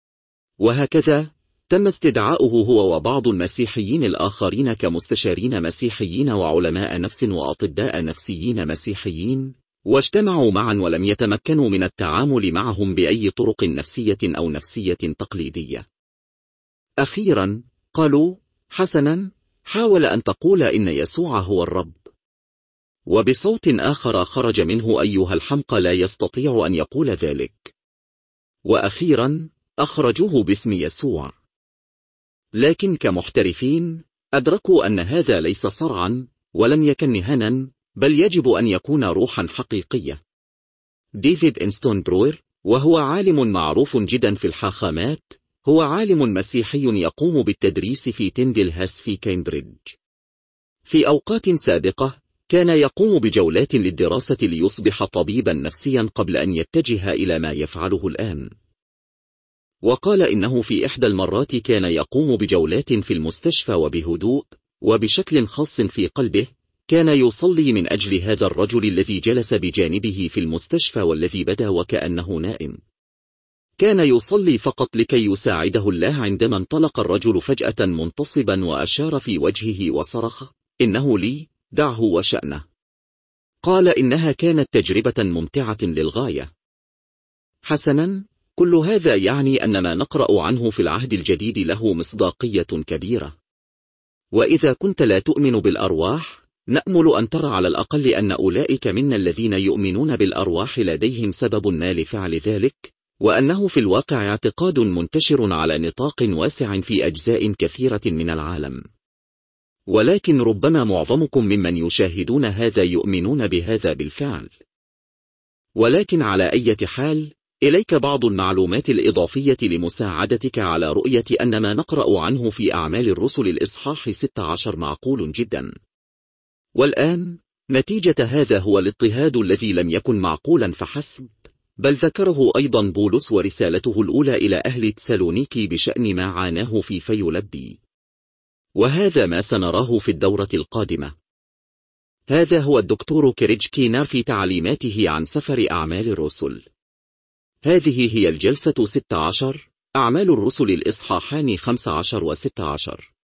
وهكذا تم استدعاؤه هو وبعض المسيحيين الآخرين كمستشارين مسيحيين وعلماء نفس وأطباء نفسيين مسيحيين، واجتمعوا معا ولم يتمكنوا من التعامل معهم بأي طرق نفسية أو نفسية تقليدية. أخيرا قالوا: حسنا، حاول أن تقول إن يسوع هو الرب. وبصوت آخر خرج منه: أيها الحمقى، لا يستطيع أن يقول ذلك. وأخيرا أخرجوه باسم يسوع. لكن كمحترفين أدركوا أن هذا ليس صرعا، ولم يكن نهانا، بل يجب أن يكون روحا حقيقية. ديفيد إنستون بروير، وهو عالم معروف جدا في الحاخامات، هو عالم مسيحي يقوم بالتدريس في تيندل هاس في كامبريدج. في أوقات سابقة كان يقوم بجولات للدراسة ليصبح طبيبا نفسيا قبل أن يتجه إلى ما يفعله الآن. وقال إنه في إحدى المرات كان يقوم بجولات في المستشفى وبهدوء، وبشكل خاص في قلبه، كان يصلي من أجل هذا الرجل الذي جلس بجانبه في المستشفى والذي بدا وكأنه نائم. كان يصلي فقط لكي يساعده الله. عندما انطلق الرجل فجأة منتصبا وأشار في وجهه وصرخ: إنه لي، دعه وشأنه. قال إنها كانت تجربة ممتعة للغاية. حسنا، كل هذا يعني أن ما نقرأ عنه في العهد الجديد له مصداقية كبيرة. وإذا كنت لا تؤمن بالأرواح، نأمل أن ترى على الأقل أن أولئك منا الذين يؤمنون بالأرواح لديهم سبب ما لفعل ذلك، وأنه في الواقع اعتقاد منتشر على نطاق واسع في أجزاء كثيرة من العالم. ولكن ربما معظمكم ممن يشاهدون هذا يؤمنون بهذا بالفعل. ولكن على أي حال، إليك بعض المعلومات الإضافية لمساعدتك على رؤية أن ما نقرأ عنه في أعمال الرسل الإصحاح 16 معقول جدا. والآن، نتيجة هذا هو الاضطهاد الذي لم يكن معقولا فحسب، بل ذكره أيضا بولس ورسالته الأولى إلى أهل تسالونيكي بشأن ما عاناه في فيلبي. وهذا ما سنراه في الدورة القادمة. هذا هو الدكتور كريج كينار في تعليماته عن سفر أعمال الرسل. هذه هي الجلسة 16، أعمال الرسل الإصحاحان 15 و16.